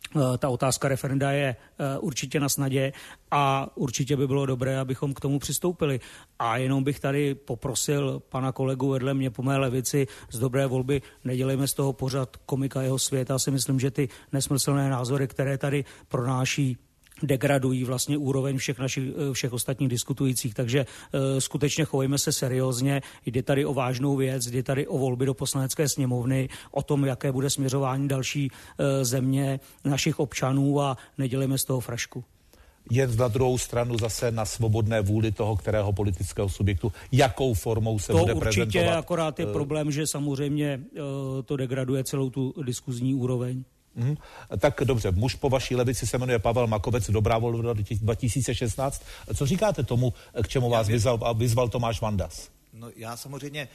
ta otázka referenda je určitě na snadě a určitě by bylo dobré, abychom k tomu přistoupili. A jenom bych tady poprosil pana kolegu vedle mě po mé levici z Dobré volby, nedělejme z toho pořad komika jeho světa. Já si myslím, že ty nesmyslné názory, které tady pronáší, degradují vlastně úroveň všech našich, všech ostatních diskutujících. Takže e, skutečně chovejme se seriózně. Jde tady o vážnou věc, jde tady o volby do Poslanecké sněmovny, o tom, jaké bude směřování další e, země našich občanů a nedělejme z toho frašku. Je na druhou stranu zase na svobodné vůli toho, kterého politického subjektu, jakou formou se to bude určitě, prezentovat. To akorát je problém, že samozřejmě e, to degraduje celou tu diskuzní úroveň. Hmm. Tak dobře, muž po vaší levici se jmenuje Pavel Makovec, Dobrá volba dva tisíce šestnáct. Co říkáte tomu, k čemu vás vyzval, vyzval Tomáš Vandas? No já samozřejmě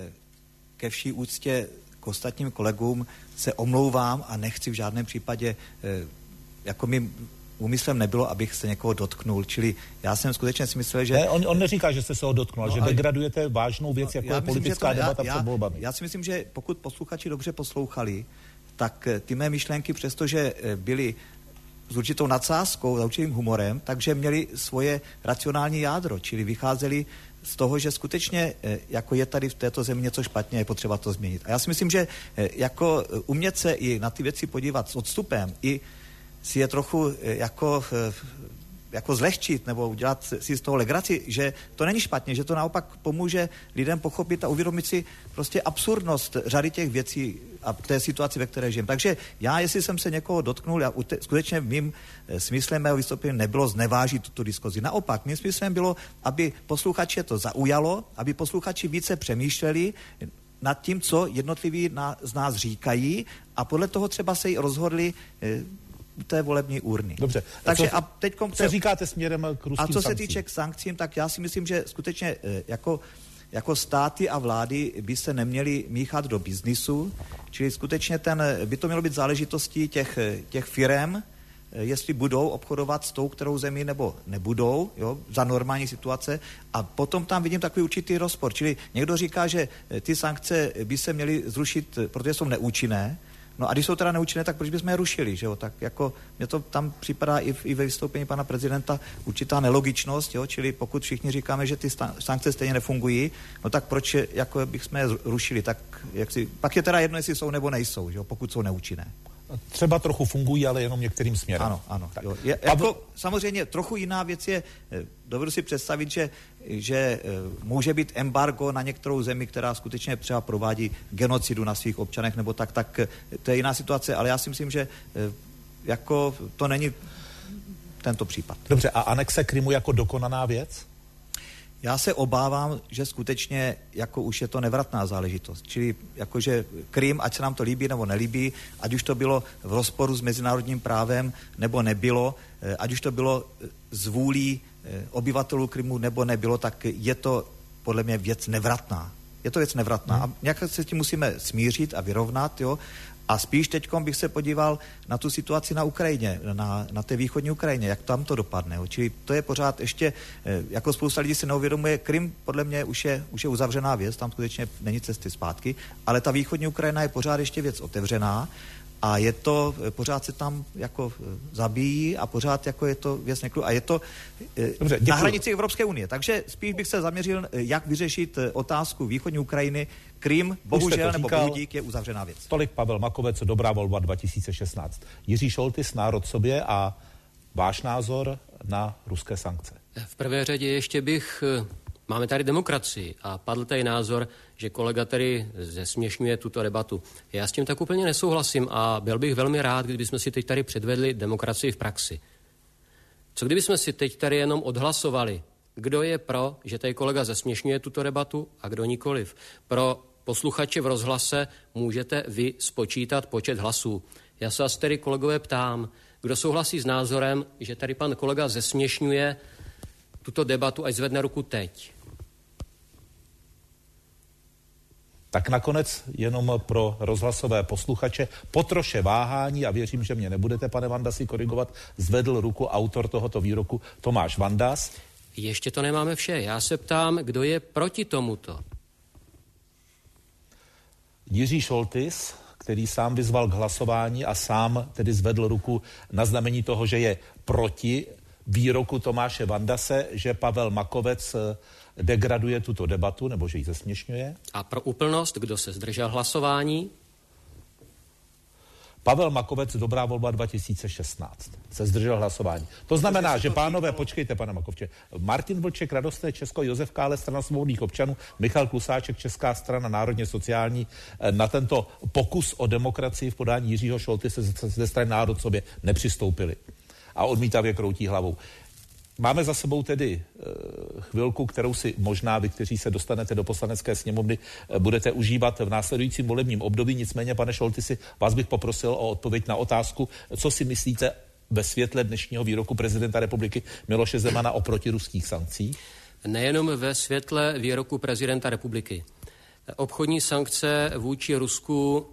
ke vší úctě k ostatním kolegům se omlouvám a nechci v žádném případě, jako mi úmyslem nebylo, abych se někoho dotknul, čili já jsem skutečně si myslel, že... Ne, on, on neříká, že jste se ho dotknul, no, že ale... degradujete vážnou věc, no, jako je myslím, politická to, debata já, před volbami. Já, já si myslím, že pokud posluchači dobře poslouchali, tak ty mé myšlenky, přestože byly s určitou nadsázkou, s určitým humorem, takže měli svoje racionální jádro, čili vycházeli z toho, že skutečně jako je tady v této zemi něco špatně, je potřeba to změnit. A já si myslím, že jako umět se i na ty věci podívat s odstupem, i si je trochu jako... jako zlehčit nebo udělat si z toho legraci, že to není špatně, že to naopak pomůže lidem pochopit a uvědomit si prostě absurdnost řady těch věcí a té situaci, ve které žijeme. Takže já, jestli jsem se někoho dotknul, já skutečně mým smyslem mého vystoupení nebylo znevážit tuto diskuzi. Naopak, mým smyslem bylo, aby posluchače to zaujalo, aby posluchači více přemýšleli nad tím, co jednotliví na, z nás říkají a podle toho třeba se i rozhodli e, u té volební urny. Dobře. Takže co, a teďkom, co říkáte směrem k ruským A co sankcím? se týče k sankcím, tak já si myslím, že skutečně e, jako, jako státy a vlády by se neměly míchat do biznisu, čili skutečně ten, by to mělo být záležitostí těch, těch firem, jestli budou obchodovat s tou, kterou zemí, nebo nebudou, jo, za normální situace. A potom tam vidím takový určitý rozpor. Čili někdo říká, že ty sankce by se měly zrušit, protože jsou neúčinné. No a když jsou teda neúčinné, tak proč bychom je rušili, že jo? Tak jako mně to tam připadá i, v, i ve vystoupení pana prezidenta určitá nelogičnost, jo? Čili pokud všichni říkáme, že ty sankce stejně nefungují, no tak proč je, jako bychom je rušili? Tak jak si, pak je teda jedno, jestli jsou nebo nejsou, že jo? Pokud jsou neúčinné. Třeba trochu fungují, ale jenom některým směrem. Ano, ano. Jo. Je, jako, samozřejmě trochu jiná věc je, dovedu si představit, že, že může být embargo na některou zemi, která skutečně třeba provádí genocidu na svých občanech, nebo tak, tak to je jiná situace, ale já si myslím, že jako to není tento případ. Dobře, a anexe Krymu jako dokonaná věc? Já se obávám, že skutečně jako už je to nevratná záležitost. Čili jakože Krym, ať se nám to líbí nebo nelíbí, ať už to bylo v rozporu s mezinárodním právem nebo nebylo, ať už to bylo z vůlí obyvatelů Krymu nebo nebylo, tak je to podle mě věc nevratná. Je to věc nevratná. Hmm. A nějak se s tím musíme smířit a vyrovnat, jo. A spíš teďkom bych se podíval na tu situaci na Ukrajině, na, na té východní Ukrajině, jak tam to dopadne. Jo. Čili to je pořád ještě, jako spousta lidí si neuvědomuje, Krym podle mě už je, už je uzavřená věc, tam skutečně není cesty zpátky, ale ta východní Ukrajina je pořád ještě věc otevřená a je to, pořád se tam jako zabíjí a pořád jako je to věc neklu. A je to Dobře, na hranici Evropské unie. Takže spíš bych se zaměřil, jak vyřešit otázku východní Ukrajiny. Krym, bohužel, nebo bohudík, je uzavřená věc. Tolik Pavel Makovec, Dobrá volba dva tisíce šestnáct. Jiří Šoltys, Národ sobě a váš názor na ruské sankce. V prvé řadě ještě bych, máme tady demokracii a padl tady názor, že kolega tady zesměšňuje tuto debatu. Já s tím tak úplně nesouhlasím a byl bych velmi rád, kdybychom si teď tady předvedli demokracii v praxi. Co kdybychom si teď tady jenom odhlasovali, kdo je pro, že tady kolega zesměšňuje tuto debatu a kdo nikoliv. Pro posluchače v rozhlase můžete vy spočítat počet hlasů. Já se vás tedy, kolegové, ptám, kdo souhlasí s názorem, že tady pan kolega zesměšňuje tuto debatu, ať zvedne ruku teď. Tak nakonec jenom pro rozhlasové posluchače po troše váhání, a věřím, že mě nebudete, pane Vandasi, korigovat, zvedl ruku autor tohoto výroku Tomáš Vandas. Ještě to nemáme vše. Já se ptám, kdo je proti tomuto. Jiří Šoltys, který sám vyzval k hlasování a sám tedy zvedl ruku na znamení toho, že je proti výroku Tomáše Vandase, že Pavel Makovec degraduje tuto debatu, nebo že ji zesměšňuje. A pro úplnost, kdo se zdržel hlasování? Pavel Makovec, Dobrá volba dva tisíce šestnáct. Se zdržel hlasování. To znamená, že pánové, počkejte, pane Makovče, Martin Vlček, Radostné Česko, Josef Kále, Strana svobodných občanů, Michal Klusáček, Česká strana národně sociální, na tento pokus o demokracii v podání Jiřího Šoltyse ze strany Národ sobě nepřistoupili. A odmítavě kroutí hlavou. Máme za sebou tedy e, chvilku, kterou si možná vy, kteří se dostanete do Poslanecké sněmovny, e, budete užívat v následujícím volebním období. Nicméně, pane Šoltysi, vás bych poprosil o odpověď na otázku, co si myslíte ve světle dnešního výroku prezidenta republiky Miloše Zemana o protiruských sankcích? Nejenom ve světle výroku prezidenta republiky. Obchodní sankce vůči Rusku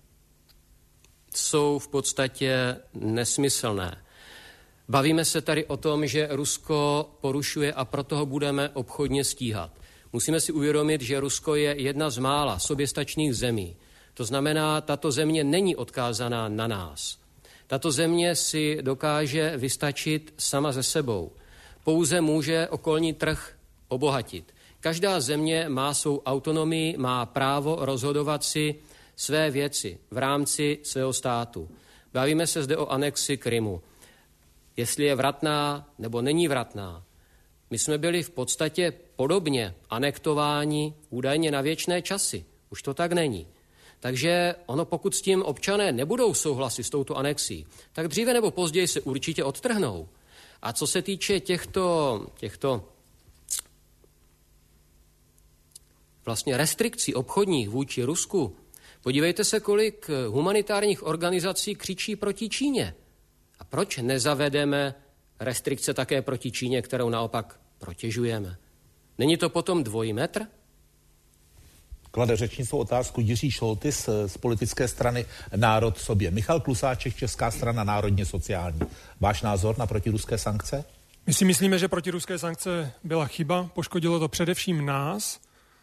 jsou v podstatě nesmyslné. Bavíme se tady o tom, že Rusko porušuje a proto ho budeme obchodně stíhat. Musíme si uvědomit, že Rusko je jedna z mála soběstačných zemí. To znamená, tato země není odkázaná na nás. Tato země si dokáže vystačit sama ze sebou. Pouze může okolní trh obohatit. Každá země má svou autonomii, má právo rozhodovat si své věci v rámci svého státu. Bavíme se zde o anexi Krymu. Jestli je vratná nebo není vratná. My jsme byli v podstatě podobně anektováni údajně na věčné časy. Už to tak není. Takže ono, pokud s tím občané nebudou souhlasit s touto anexí, tak dříve nebo později se určitě odtrhnou. A co se týče těchto, těchto vlastně restrikcí obchodních vůči Rusku, podívejte se, kolik humanitárních organizací křičí proti Číně. A proč nezavedeme restrikce také proti Číně, kterou naopak protěžujeme? Není to potom dvojí metr? Klade řečnickou otázku Jiří Šoltys z politické strany Národ sobě. Michal Klusáček, Česká strana národně sociální. Váš názor na protiruské sankce? My si myslíme, že protiruské sankce byla chyba, poškodilo to především nás.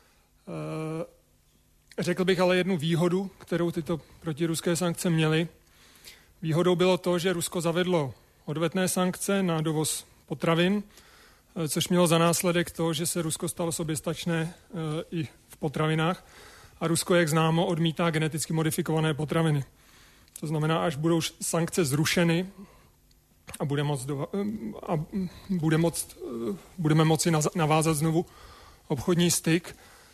Řekl bych ale jednu výhodu, kterou tyto protiruské sankce měly. Výhodou bylo to, že Rusko zavedlo odvetné sankce na dovoz potravin, což mělo za následek to, že se Rusko stalo soběstačné i v potravinách. A Rusko, jak známo, odmítá geneticky modifikované potraviny. To znamená, až budou sankce zrušeny a, bude moct do, a bude moct, budeme moci navázat znovu obchodní styk,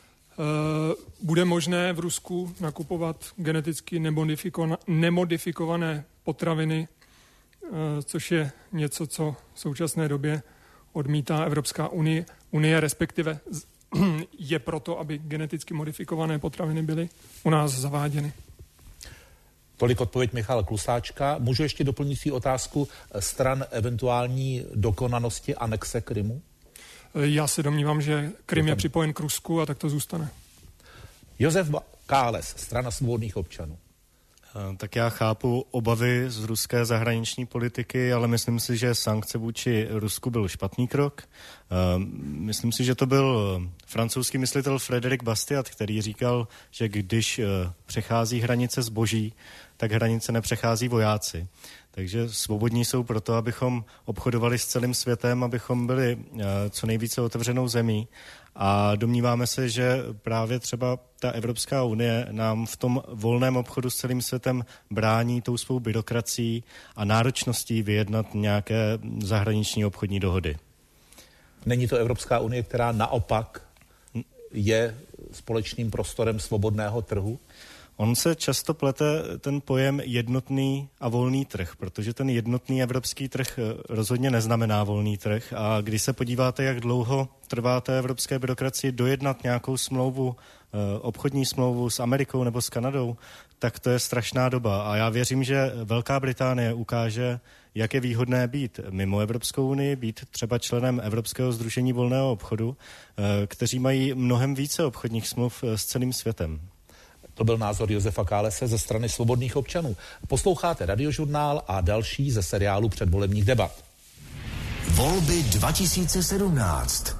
bude možné v Rusku nakupovat geneticky nemodifikované potraviny, což je něco, co v současné době odmítá Evropská unie, unie respektive je proto, aby geneticky modifikované potraviny byly u nás zaváděny. Tolik odpověď Michala Klusáčka. Můžu ještě doplnit otázku stran eventuální dokonanosti anexe Krymu? Já se domnívám, že Krym je připojen k Rusku a tak to zůstane. Josef Káles, strana svobodných občanů. Tak já chápu obavy z ruské zahraniční politiky, ale myslím si, že sankce vůči Rusku byl špatný krok. Myslím si, že to byl francouzský myslitel Frédéric Bastiat, který říkal, že když přechází hranice zboží, tak hranice nepřechází vojáci. Takže svobodní jsou proto, abychom obchodovali s celým světem, abychom byli co nejvíce otevřenou zemí. A domníváme se, že právě třeba ta Evropská unie nám v tom volném obchodu s celým světem brání tou svou byrokracií a náročností vyjednat nějaké zahraniční obchodní dohody. Není to Evropská unie, která naopak je společným prostorem svobodného trhu? On se často plete ten pojem jednotný a volný trh, protože ten jednotný evropský trh rozhodně neznamená volný trh a když se podíváte, jak dlouho trvá té evropské byrokracii dojednat nějakou smlouvu, obchodní smlouvu s Amerikou nebo s Kanadou, tak to je strašná doba a já věřím, že Velká Británie ukáže, jak je výhodné být mimo Evropskou unii, být třeba členem Evropského sdružení volného obchodu, kteří mají mnohem více obchodních smluv s celým světem. To byl názor Josefa Kálese ze strany svobodných občanů. Posloucháte Radiožurnál a další ze seriálu předvolebních debat. Volby dva tisíce sedmnáct.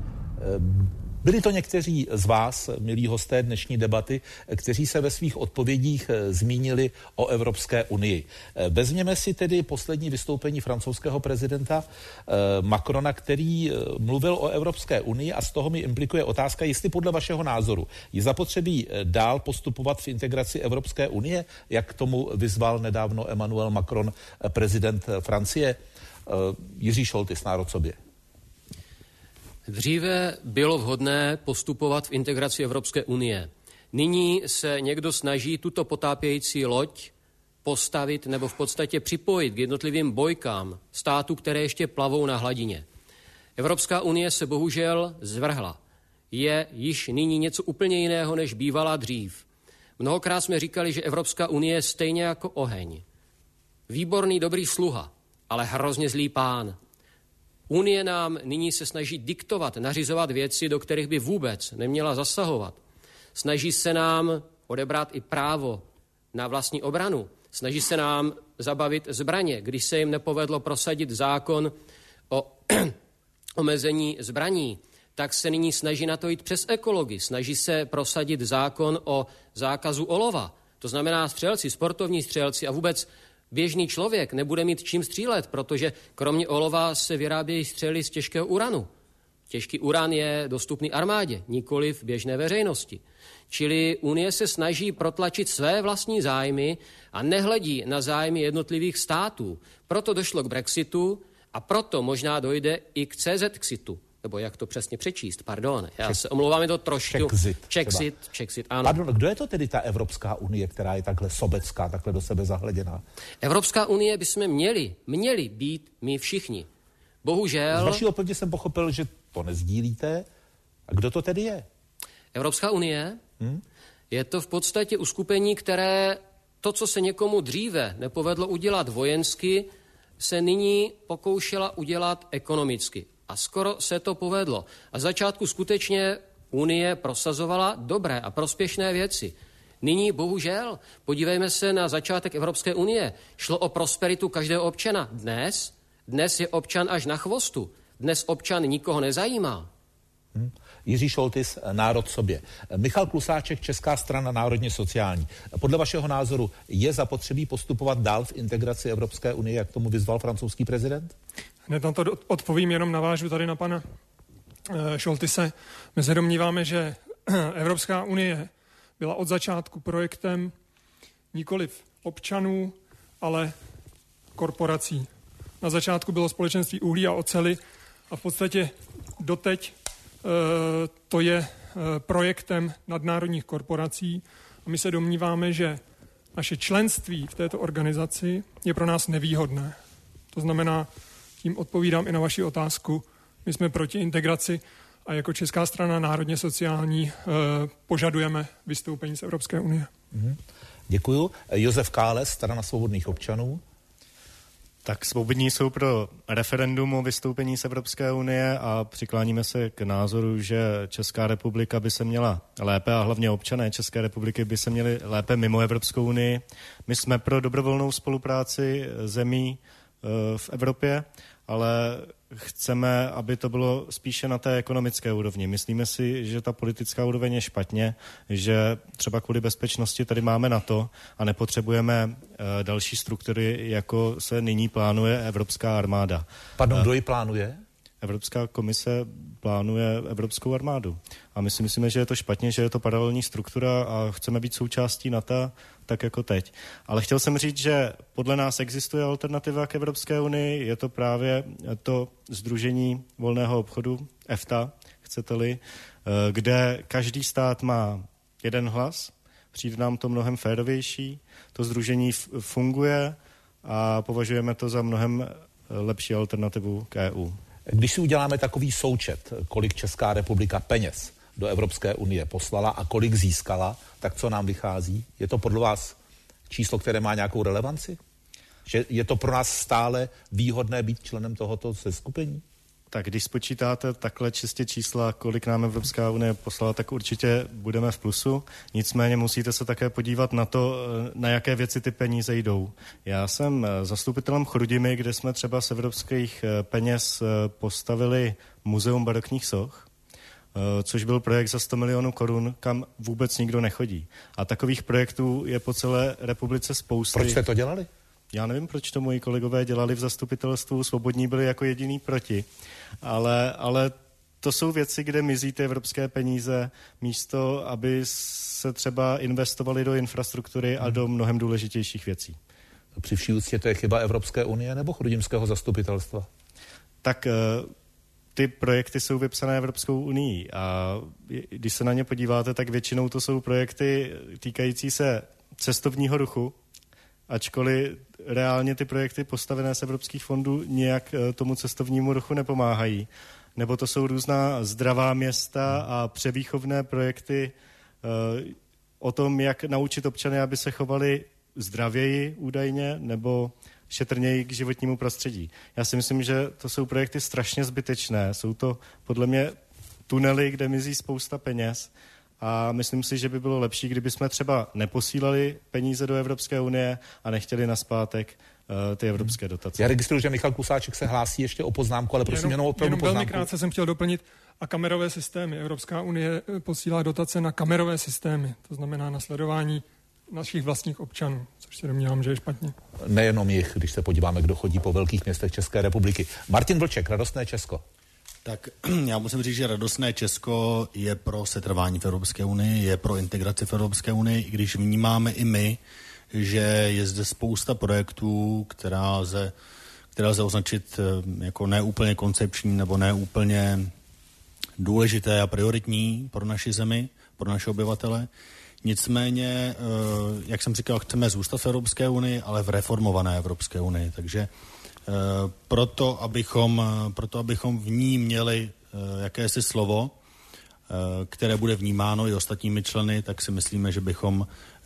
Byli to někteří z vás, milí hosté dnešní debaty, kteří se ve svých odpovědích zmínili o Evropské unii. Vezměme si tedy poslední vystoupení francouzského prezidenta Macrona, který mluvil o Evropské unii a z toho mi implikuje otázka, jestli podle vašeho názoru je zapotřebí dál postupovat v integraci Evropské unie, jak k tomu vyzval nedávno Emmanuel Macron, prezident Francie. Jiří Šoltys, Národ sobě. Dříve bylo vhodné postupovat v integraci Evropské unie. Nyní se někdo snaží tuto potápějící loď postavit nebo v podstatě připojit k jednotlivým bojkám států, které ještě plavou na hladině. Evropská unie se bohužel zvrhla. Je již nyní něco úplně jiného, než bývala dřív. Mnohokrát jsme říkali, že Evropská unie je stejně jako oheň. Výborný, dobrý sluha, ale hrozně zlý pán. Unie nám nyní se snaží diktovat, nařizovat věci, do kterých by vůbec neměla zasahovat. Snaží se nám odebrat i právo na vlastní obranu. Snaží se nám zabavit zbraně, když se jim nepovedlo prosadit zákon o omezení zbraní, tak se nyní snaží na to jít přes ekologii. Snaží se prosadit zákon o zákazu olova. To znamená střelci, sportovní střelci a vůbec běžný člověk nebude mít čím střílet, protože kromě olova se vyrábějí střely z těžkého uranu. Těžký uran je dostupný armádě, nikoli v běžné veřejnosti. Čili Unie se snaží protlačit své vlastní zájmy a nehledí na zájmy jednotlivých států. Proto došlo k Brexitu a proto možná dojde i k CZXitu. Nebo jak to přesně přečíst, pardon. Já Ček, se omlouvám, je to trošku... Czexit. Czexit, Czexit, ano. Pardon, kdo je to tedy ta Evropská unie, která je takhle sobecká, takhle do sebe zahleděná? Evropská unie bychom měli, měli být my všichni. Bohužel... Z vaší odpovědi jsem pochopil, že to nezdílíte. A kdo to tedy je? Evropská unie hmm? je to v podstatě uskupení, které to, co se někomu dříve nepovedlo udělat vojensky, se nyní pokoušela udělat ekonomicky. A skoro se to povedlo. A z začátku skutečně Unie prosazovala dobré a prospěšné věci. Nyní, bohužel, podívejme se na začátek Evropské unie. Šlo o prosperitu každého občana. Dnes, dnes je občan až na chvostu. Dnes občan nikoho nezajímá. Hmm. Jiří Šoltis, Národ sobě. Michal Klusáček, Česká strana národně sociální. Podle vašeho názoru je zapotřebí postupovat dál v integraci Evropské unie, jak tomu vyzval francouzský prezident? Hned na to odpovím, jenom navážu tady na pana Šoltise. My se domníváme, že Evropská unie byla od začátku projektem nikoliv občanů, ale korporací. Na začátku bylo společenství uhlí a oceli a v podstatě doteď e, to je e, projektem nadnárodních korporací a my se domníváme, že naše členství v této organizaci je pro nás nevýhodné. To znamená, tím odpovídám i na vaši otázku, my jsme proti integraci a jako Česká strana národně sociální e, požadujeme vystoupení z Evropské unie. Mm-hmm. Děkuju. Josef Káles, Strana svobodných občanů. Tak svobodní jsou pro referendum o vystoupení z Evropské unie a přikláníme se k názoru, že Česká republika by se měla lépe a hlavně občané České republiky by se měli lépe mimo Evropskou unii. My jsme pro dobrovolnou spolupráci zemí v Evropě, ale chceme, aby to bylo spíše na té ekonomické úrovni. Myslíme si, že ta politická úroveň je špatně, že třeba kvůli bezpečnosti tady máme NATO a nepotřebujeme uh, další struktury, jako se nyní plánuje Evropská armáda. Pardon, kdo ji plánuje? Evropská komise plánuje Evropskou armádu. A my si myslíme, že je to špatně, že je to paralelní struktura a chceme být součástí NATO, tak jako teď. Ale chtěl jsem říct, že podle nás existuje alternativa k Evropské unii, je to právě to Sdružení volného obchodu, EFTA, chcete-li, kde každý stát má jeden hlas, přijde nám to mnohem férovější, to sdružení funguje a považujeme to za mnohem lepší alternativu k E U. Když si uděláme takový součet, kolik Česká republika peněz do Evropské unie poslala a kolik získala, tak co nám vychází? Je to podle vás číslo, které má nějakou relevanci? Že je to pro nás stále výhodné být členem tohoto seskupení? Tak když spočítáte takhle čistě čísla, kolik nám Evropská unie poslala, tak určitě budeme v plusu. Nicméně musíte se také podívat na to, na jaké věci ty peníze jdou. Já jsem zastupitelem Chrudimi, kde jsme třeba z evropských peněz postavili muzeum barokních soch, což byl projekt za sto milionů korun, kam vůbec nikdo nechodí. A takových projektů je po celé republice spousty. Proč jste to dělali? Já nevím, proč to moji kolegové dělali v zastupitelstvu, Svobodní byli jako jediný proti, ale, ale to jsou věci, kde mizí ty evropské peníze místo, aby se třeba investovali do infrastruktury a do mnohem důležitějších věcí. Při vší úctě to je chyba Evropské unie nebo chrudimského zastupitelstva? Tak ty projekty jsou vypsané Evropskou unii a když se na ně podíváte, tak většinou to jsou projekty týkající se cestovního ruchu, ačkoliv reálně ty projekty postavené z evropských fondů nějak tomu cestovnímu ruchu nepomáhají. Nebo to jsou různá zdravá města a převýchovné projekty e, o tom, jak naučit občany, aby se chovali zdravěji údajně nebo šetrněji k životnímu prostředí. Já si myslím, že to jsou projekty strašně zbytečné. Jsou to podle mě tunely, kde mizí spousta peněz. A myslím si, že by bylo lepší, kdyby jsme třeba neposílali peníze do Evropské unie a nechtěli nazpátek uh, ty evropské dotace. Já registruji, že Michal Klusáček se hlásí ještě o poznámku, ale prosím jenom, jenom opravdu poznámku. Velmi krátce jsem chtěl doplnit a kamerové systémy. Evropská unie posílá dotace na kamerové systémy, to znamená na sledování našich vlastních občanů, což si domnívám, že je špatně. Nejenom jich, když se podíváme, kdo chodí po velkých městech České republiky. Martin Vlček, Radostné Česko. Tak já musím říct, že Radostné Česko je pro setrvání v Evropské unii, je pro integraci v Evropské unii, i když vnímáme i my, že je zde spousta projektů, která lze, která lze označit jako neúplně koncepční nebo neúplně důležité a prioritní pro naši zemi, pro naše obyvatele. Nicméně, jak jsem říkal, chceme zůstat v Evropské unii, ale v reformované Evropské unii, takže proto abychom, proto, abychom v ní měli jakési slovo, které bude vnímáno i ostatními členy, tak si myslíme, že bychom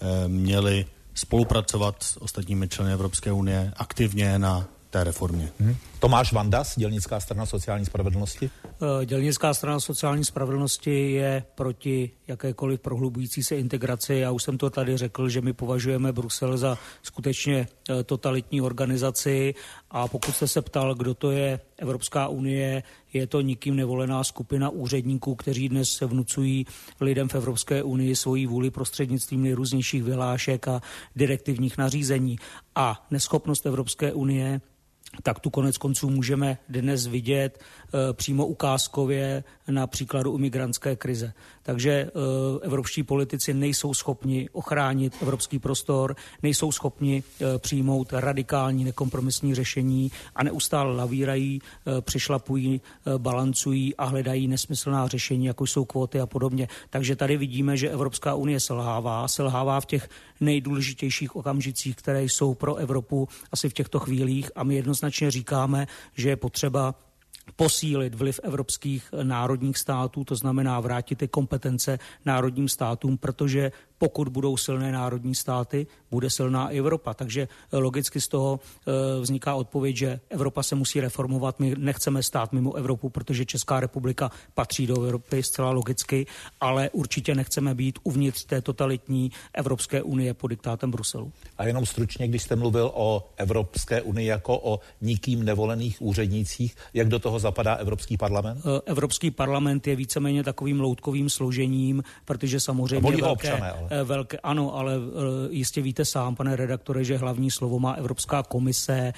měli spolupracovat s ostatními členy Evropské unie aktivně na té reformě. Hmm. Tomáš Vandas, Dělnická strana sociální spravedlnosti. Dělnická strana sociální spravedlnosti je proti jakékoliv prohlubující se integraci. Já už jsem to tady řekl, že my považujeme Brusel za skutečně totalitní organizaci a pokud jste se ptal, kdo to je Evropská unie, je to nikým nevolená skupina úředníků, kteří dnes vnucují lidem v Evropské unii svoji vůli prostřednictvím nejrůznějších vyhlášek a direktivních nařízení. A neschopnost Evropské unie, tak tu konec konců můžeme dnes vidět e, přímo ukázkově na příkladu imigrantské krize. Takže e, evropští politici nejsou schopni ochránit evropský prostor, nejsou schopni e, přijmout radikální nekompromisní řešení a neustále lavírají, e, přešlapují, e, balancují a hledají nesmyslná řešení, jako jsou kvóty a podobně. Takže tady vidíme, že Evropská unie selhává, selhává v těch nejdůležitějších okamžicích, které jsou pro Evropu asi v těchto chvílích a my jednoznačně říkáme, že je potřeba posílit vliv evropských národních států, to znamená vrátit ty kompetence národním státům, protože pokud budou silné národní státy, bude silná i Evropa. Takže logicky z toho vzniká odpověď, že Evropa se musí reformovat. My nechceme stát mimo Evropu, protože Česká republika patří do Evropy zcela logicky, ale určitě nechceme být uvnitř té totalitní Evropské unie pod diktátem Bruselu. A jenom stručně, když jste mluvil o Evropské unii jako o nikým nevolených úřednících, jak do toho zapadá Evropský parlament? Evropský parlament je víceméně takovým loutkovým složením, protože samozřejmě volí velké, občané, ale. velké, ano, ale jistě víte sám, pane redaktore, že hlavní slovo má Evropská komise,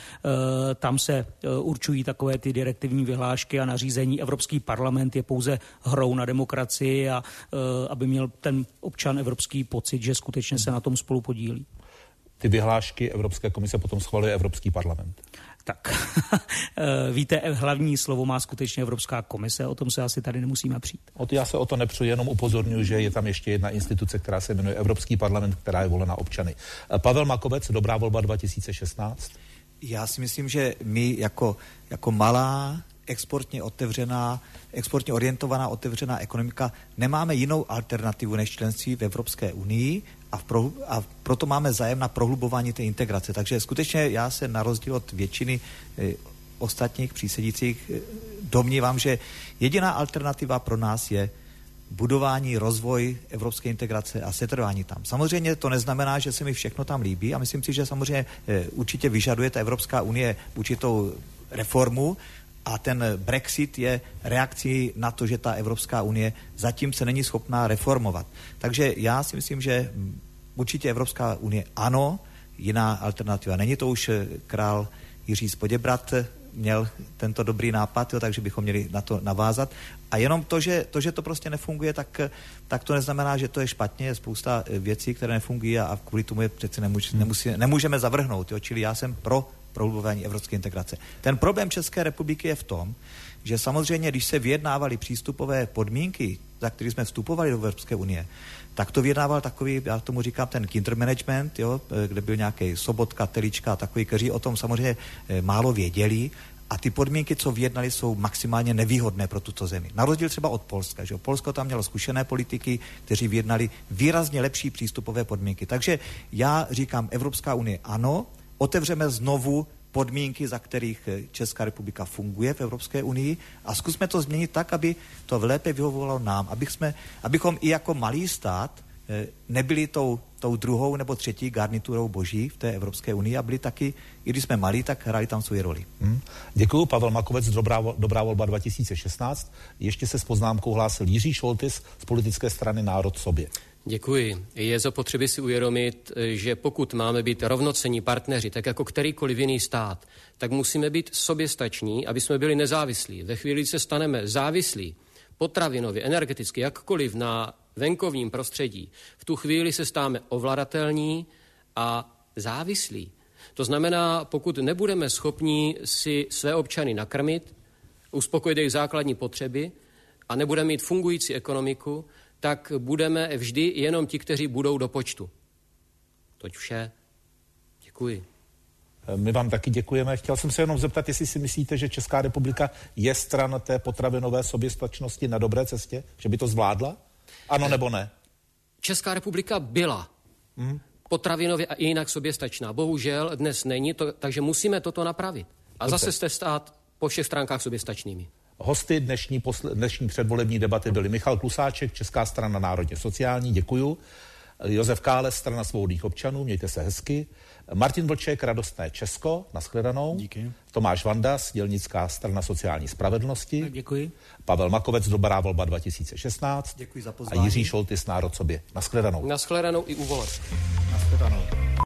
tam se určují takové ty direktivní vyhlášky a nařízení. Evropský parlament je pouze hrou na demokracii a aby měl ten občan evropský pocit, že skutečně se na tom spolu podílí. Ty vyhlášky Evropské komise potom schvaluje Evropský parlament. Tak, víte, hlavní slovo má skutečně Evropská komise, o tom se asi tady nemusíme přijít. Já se o to nepřiju, jenom upozorňuji, že je tam ještě jedna instituce, která se jmenuje Evropský parlament, která je volena občany. Pavel Makovec, Dobrá volba dva tisíce šestnáct. Já si myslím, že my jako, jako malá, exportně otevřená, exportně orientovaná, otevřená ekonomika nemáme jinou alternativu než členství v Evropské unii a, v prohlu- a proto máme zájem na prohlubování té integrace. Takže skutečně já se na rozdíl od většiny e, ostatních přísedících e, domnívám, že jediná alternativa pro nás je budování, rozvoj evropské integrace a setrvání tam. Samozřejmě to neznamená, že se mi všechno tam líbí a myslím si, že samozřejmě e, určitě vyžaduje ta Evropská unie určitou reformu, a ten Brexit je reakcí na to, že ta Evropská unie zatím se není schopná reformovat. Takže já si myslím, že určitě Evropská unie ano, jiná alternativa není. To už král Jiří z Poděbrad měl tento dobrý nápad, jo, takže bychom měli na to navázat. A jenom to, že to, že to prostě nefunguje, tak, tak to neznamená, že to je špatně. Je spousta věcí, které nefungují a kvůli tomu je přece nemůž, nemusí, nemůžeme zavrhnout. Jo. Čili já jsem pro prohlubování evropské integrace. Ten problém České republiky je v tom, že samozřejmě, když se vyjednávaly přístupové podmínky, za které jsme vstupovali do Evropské unie, tak to vyjednával takový, já tomu říkám, ten kindermanagement, jo, kde byl nějaký Sobotka, Telička a takový, kteří o tom samozřejmě málo věděli a ty podmínky, co vyjednali, jsou maximálně nevýhodné pro tuto zemi. Na rozdíl třeba od Polska, že Polsko tam mělo zkušené politiky, kteří vyjednali výrazně lepší přístupové podmínky. Takže já říkám, Evropská unie ano, otevřeme znovu podmínky, za kterých Česká republika funguje v Evropské unii a zkusme to změnit tak, aby to lépe vyhovovalo nám, abych jsme, abychom i jako malý stát nebyli tou, tou druhou nebo třetí garniturou boží v té Evropské unii a byli taky, i když jsme malí, tak hráli tam svou roli. Hmm. Děkuju, Pavel Makovec, Dobrá, Dobrá volba dva tisíce šestnáct. Ještě se s poznámkou hlásil Jiří Šoltis z politické strany Národ sobě. Děkuji. Je zapotřebí si uvědomit, že pokud máme být rovnocenní partneři, tak jako kterýkoliv jiný stát, tak musíme být soběstační, aby jsme byli nezávislí. Ve chvíli, kdy se staneme závislí potravinově, energeticky, jakkoliv na venkovním prostředí, v tu chvíli se stáme ovladatelní a závislí. To znamená, pokud nebudeme schopni si své občany nakrmit, uspokojit jejich základní potřeby a nebudeme mít fungující ekonomiku, tak budeme vždy jenom ti, kteří budou do počtu. Toť vše. Děkuji. My vám taky děkujeme. Chtěl jsem se jenom zeptat, jestli si myslíte, že Česká republika je stran té potravinové soběstačnosti na dobré cestě? Že by to zvládla? Ano nebo ne? Česká republika byla hmm. potravinově a i jinak soběstačná. Bohužel dnes není, to, takže musíme toto napravit. A Dobře. zase jste stát po všech stránkách soběstačnými. Hosty dnešní, posle, dnešní předvolební debaty byli Michal Klusáček, Česká strana národně sociální, děkuju. Josef Káles, Strana svobodných občanů, mějte se hezky. Martin Vlček, Radostné Česko, nashledanou. Díky. Tomáš Vandas, Dělnická strana sociální spravedlnosti. Děkuji. Pavel Makovec, Dobrá volba dva tisíce šestnáct. Děkuji za pozvání. A Jiří Šoltis, Národ sobě. Nashledanou. Nashledanou i u voleb. Nashledanou.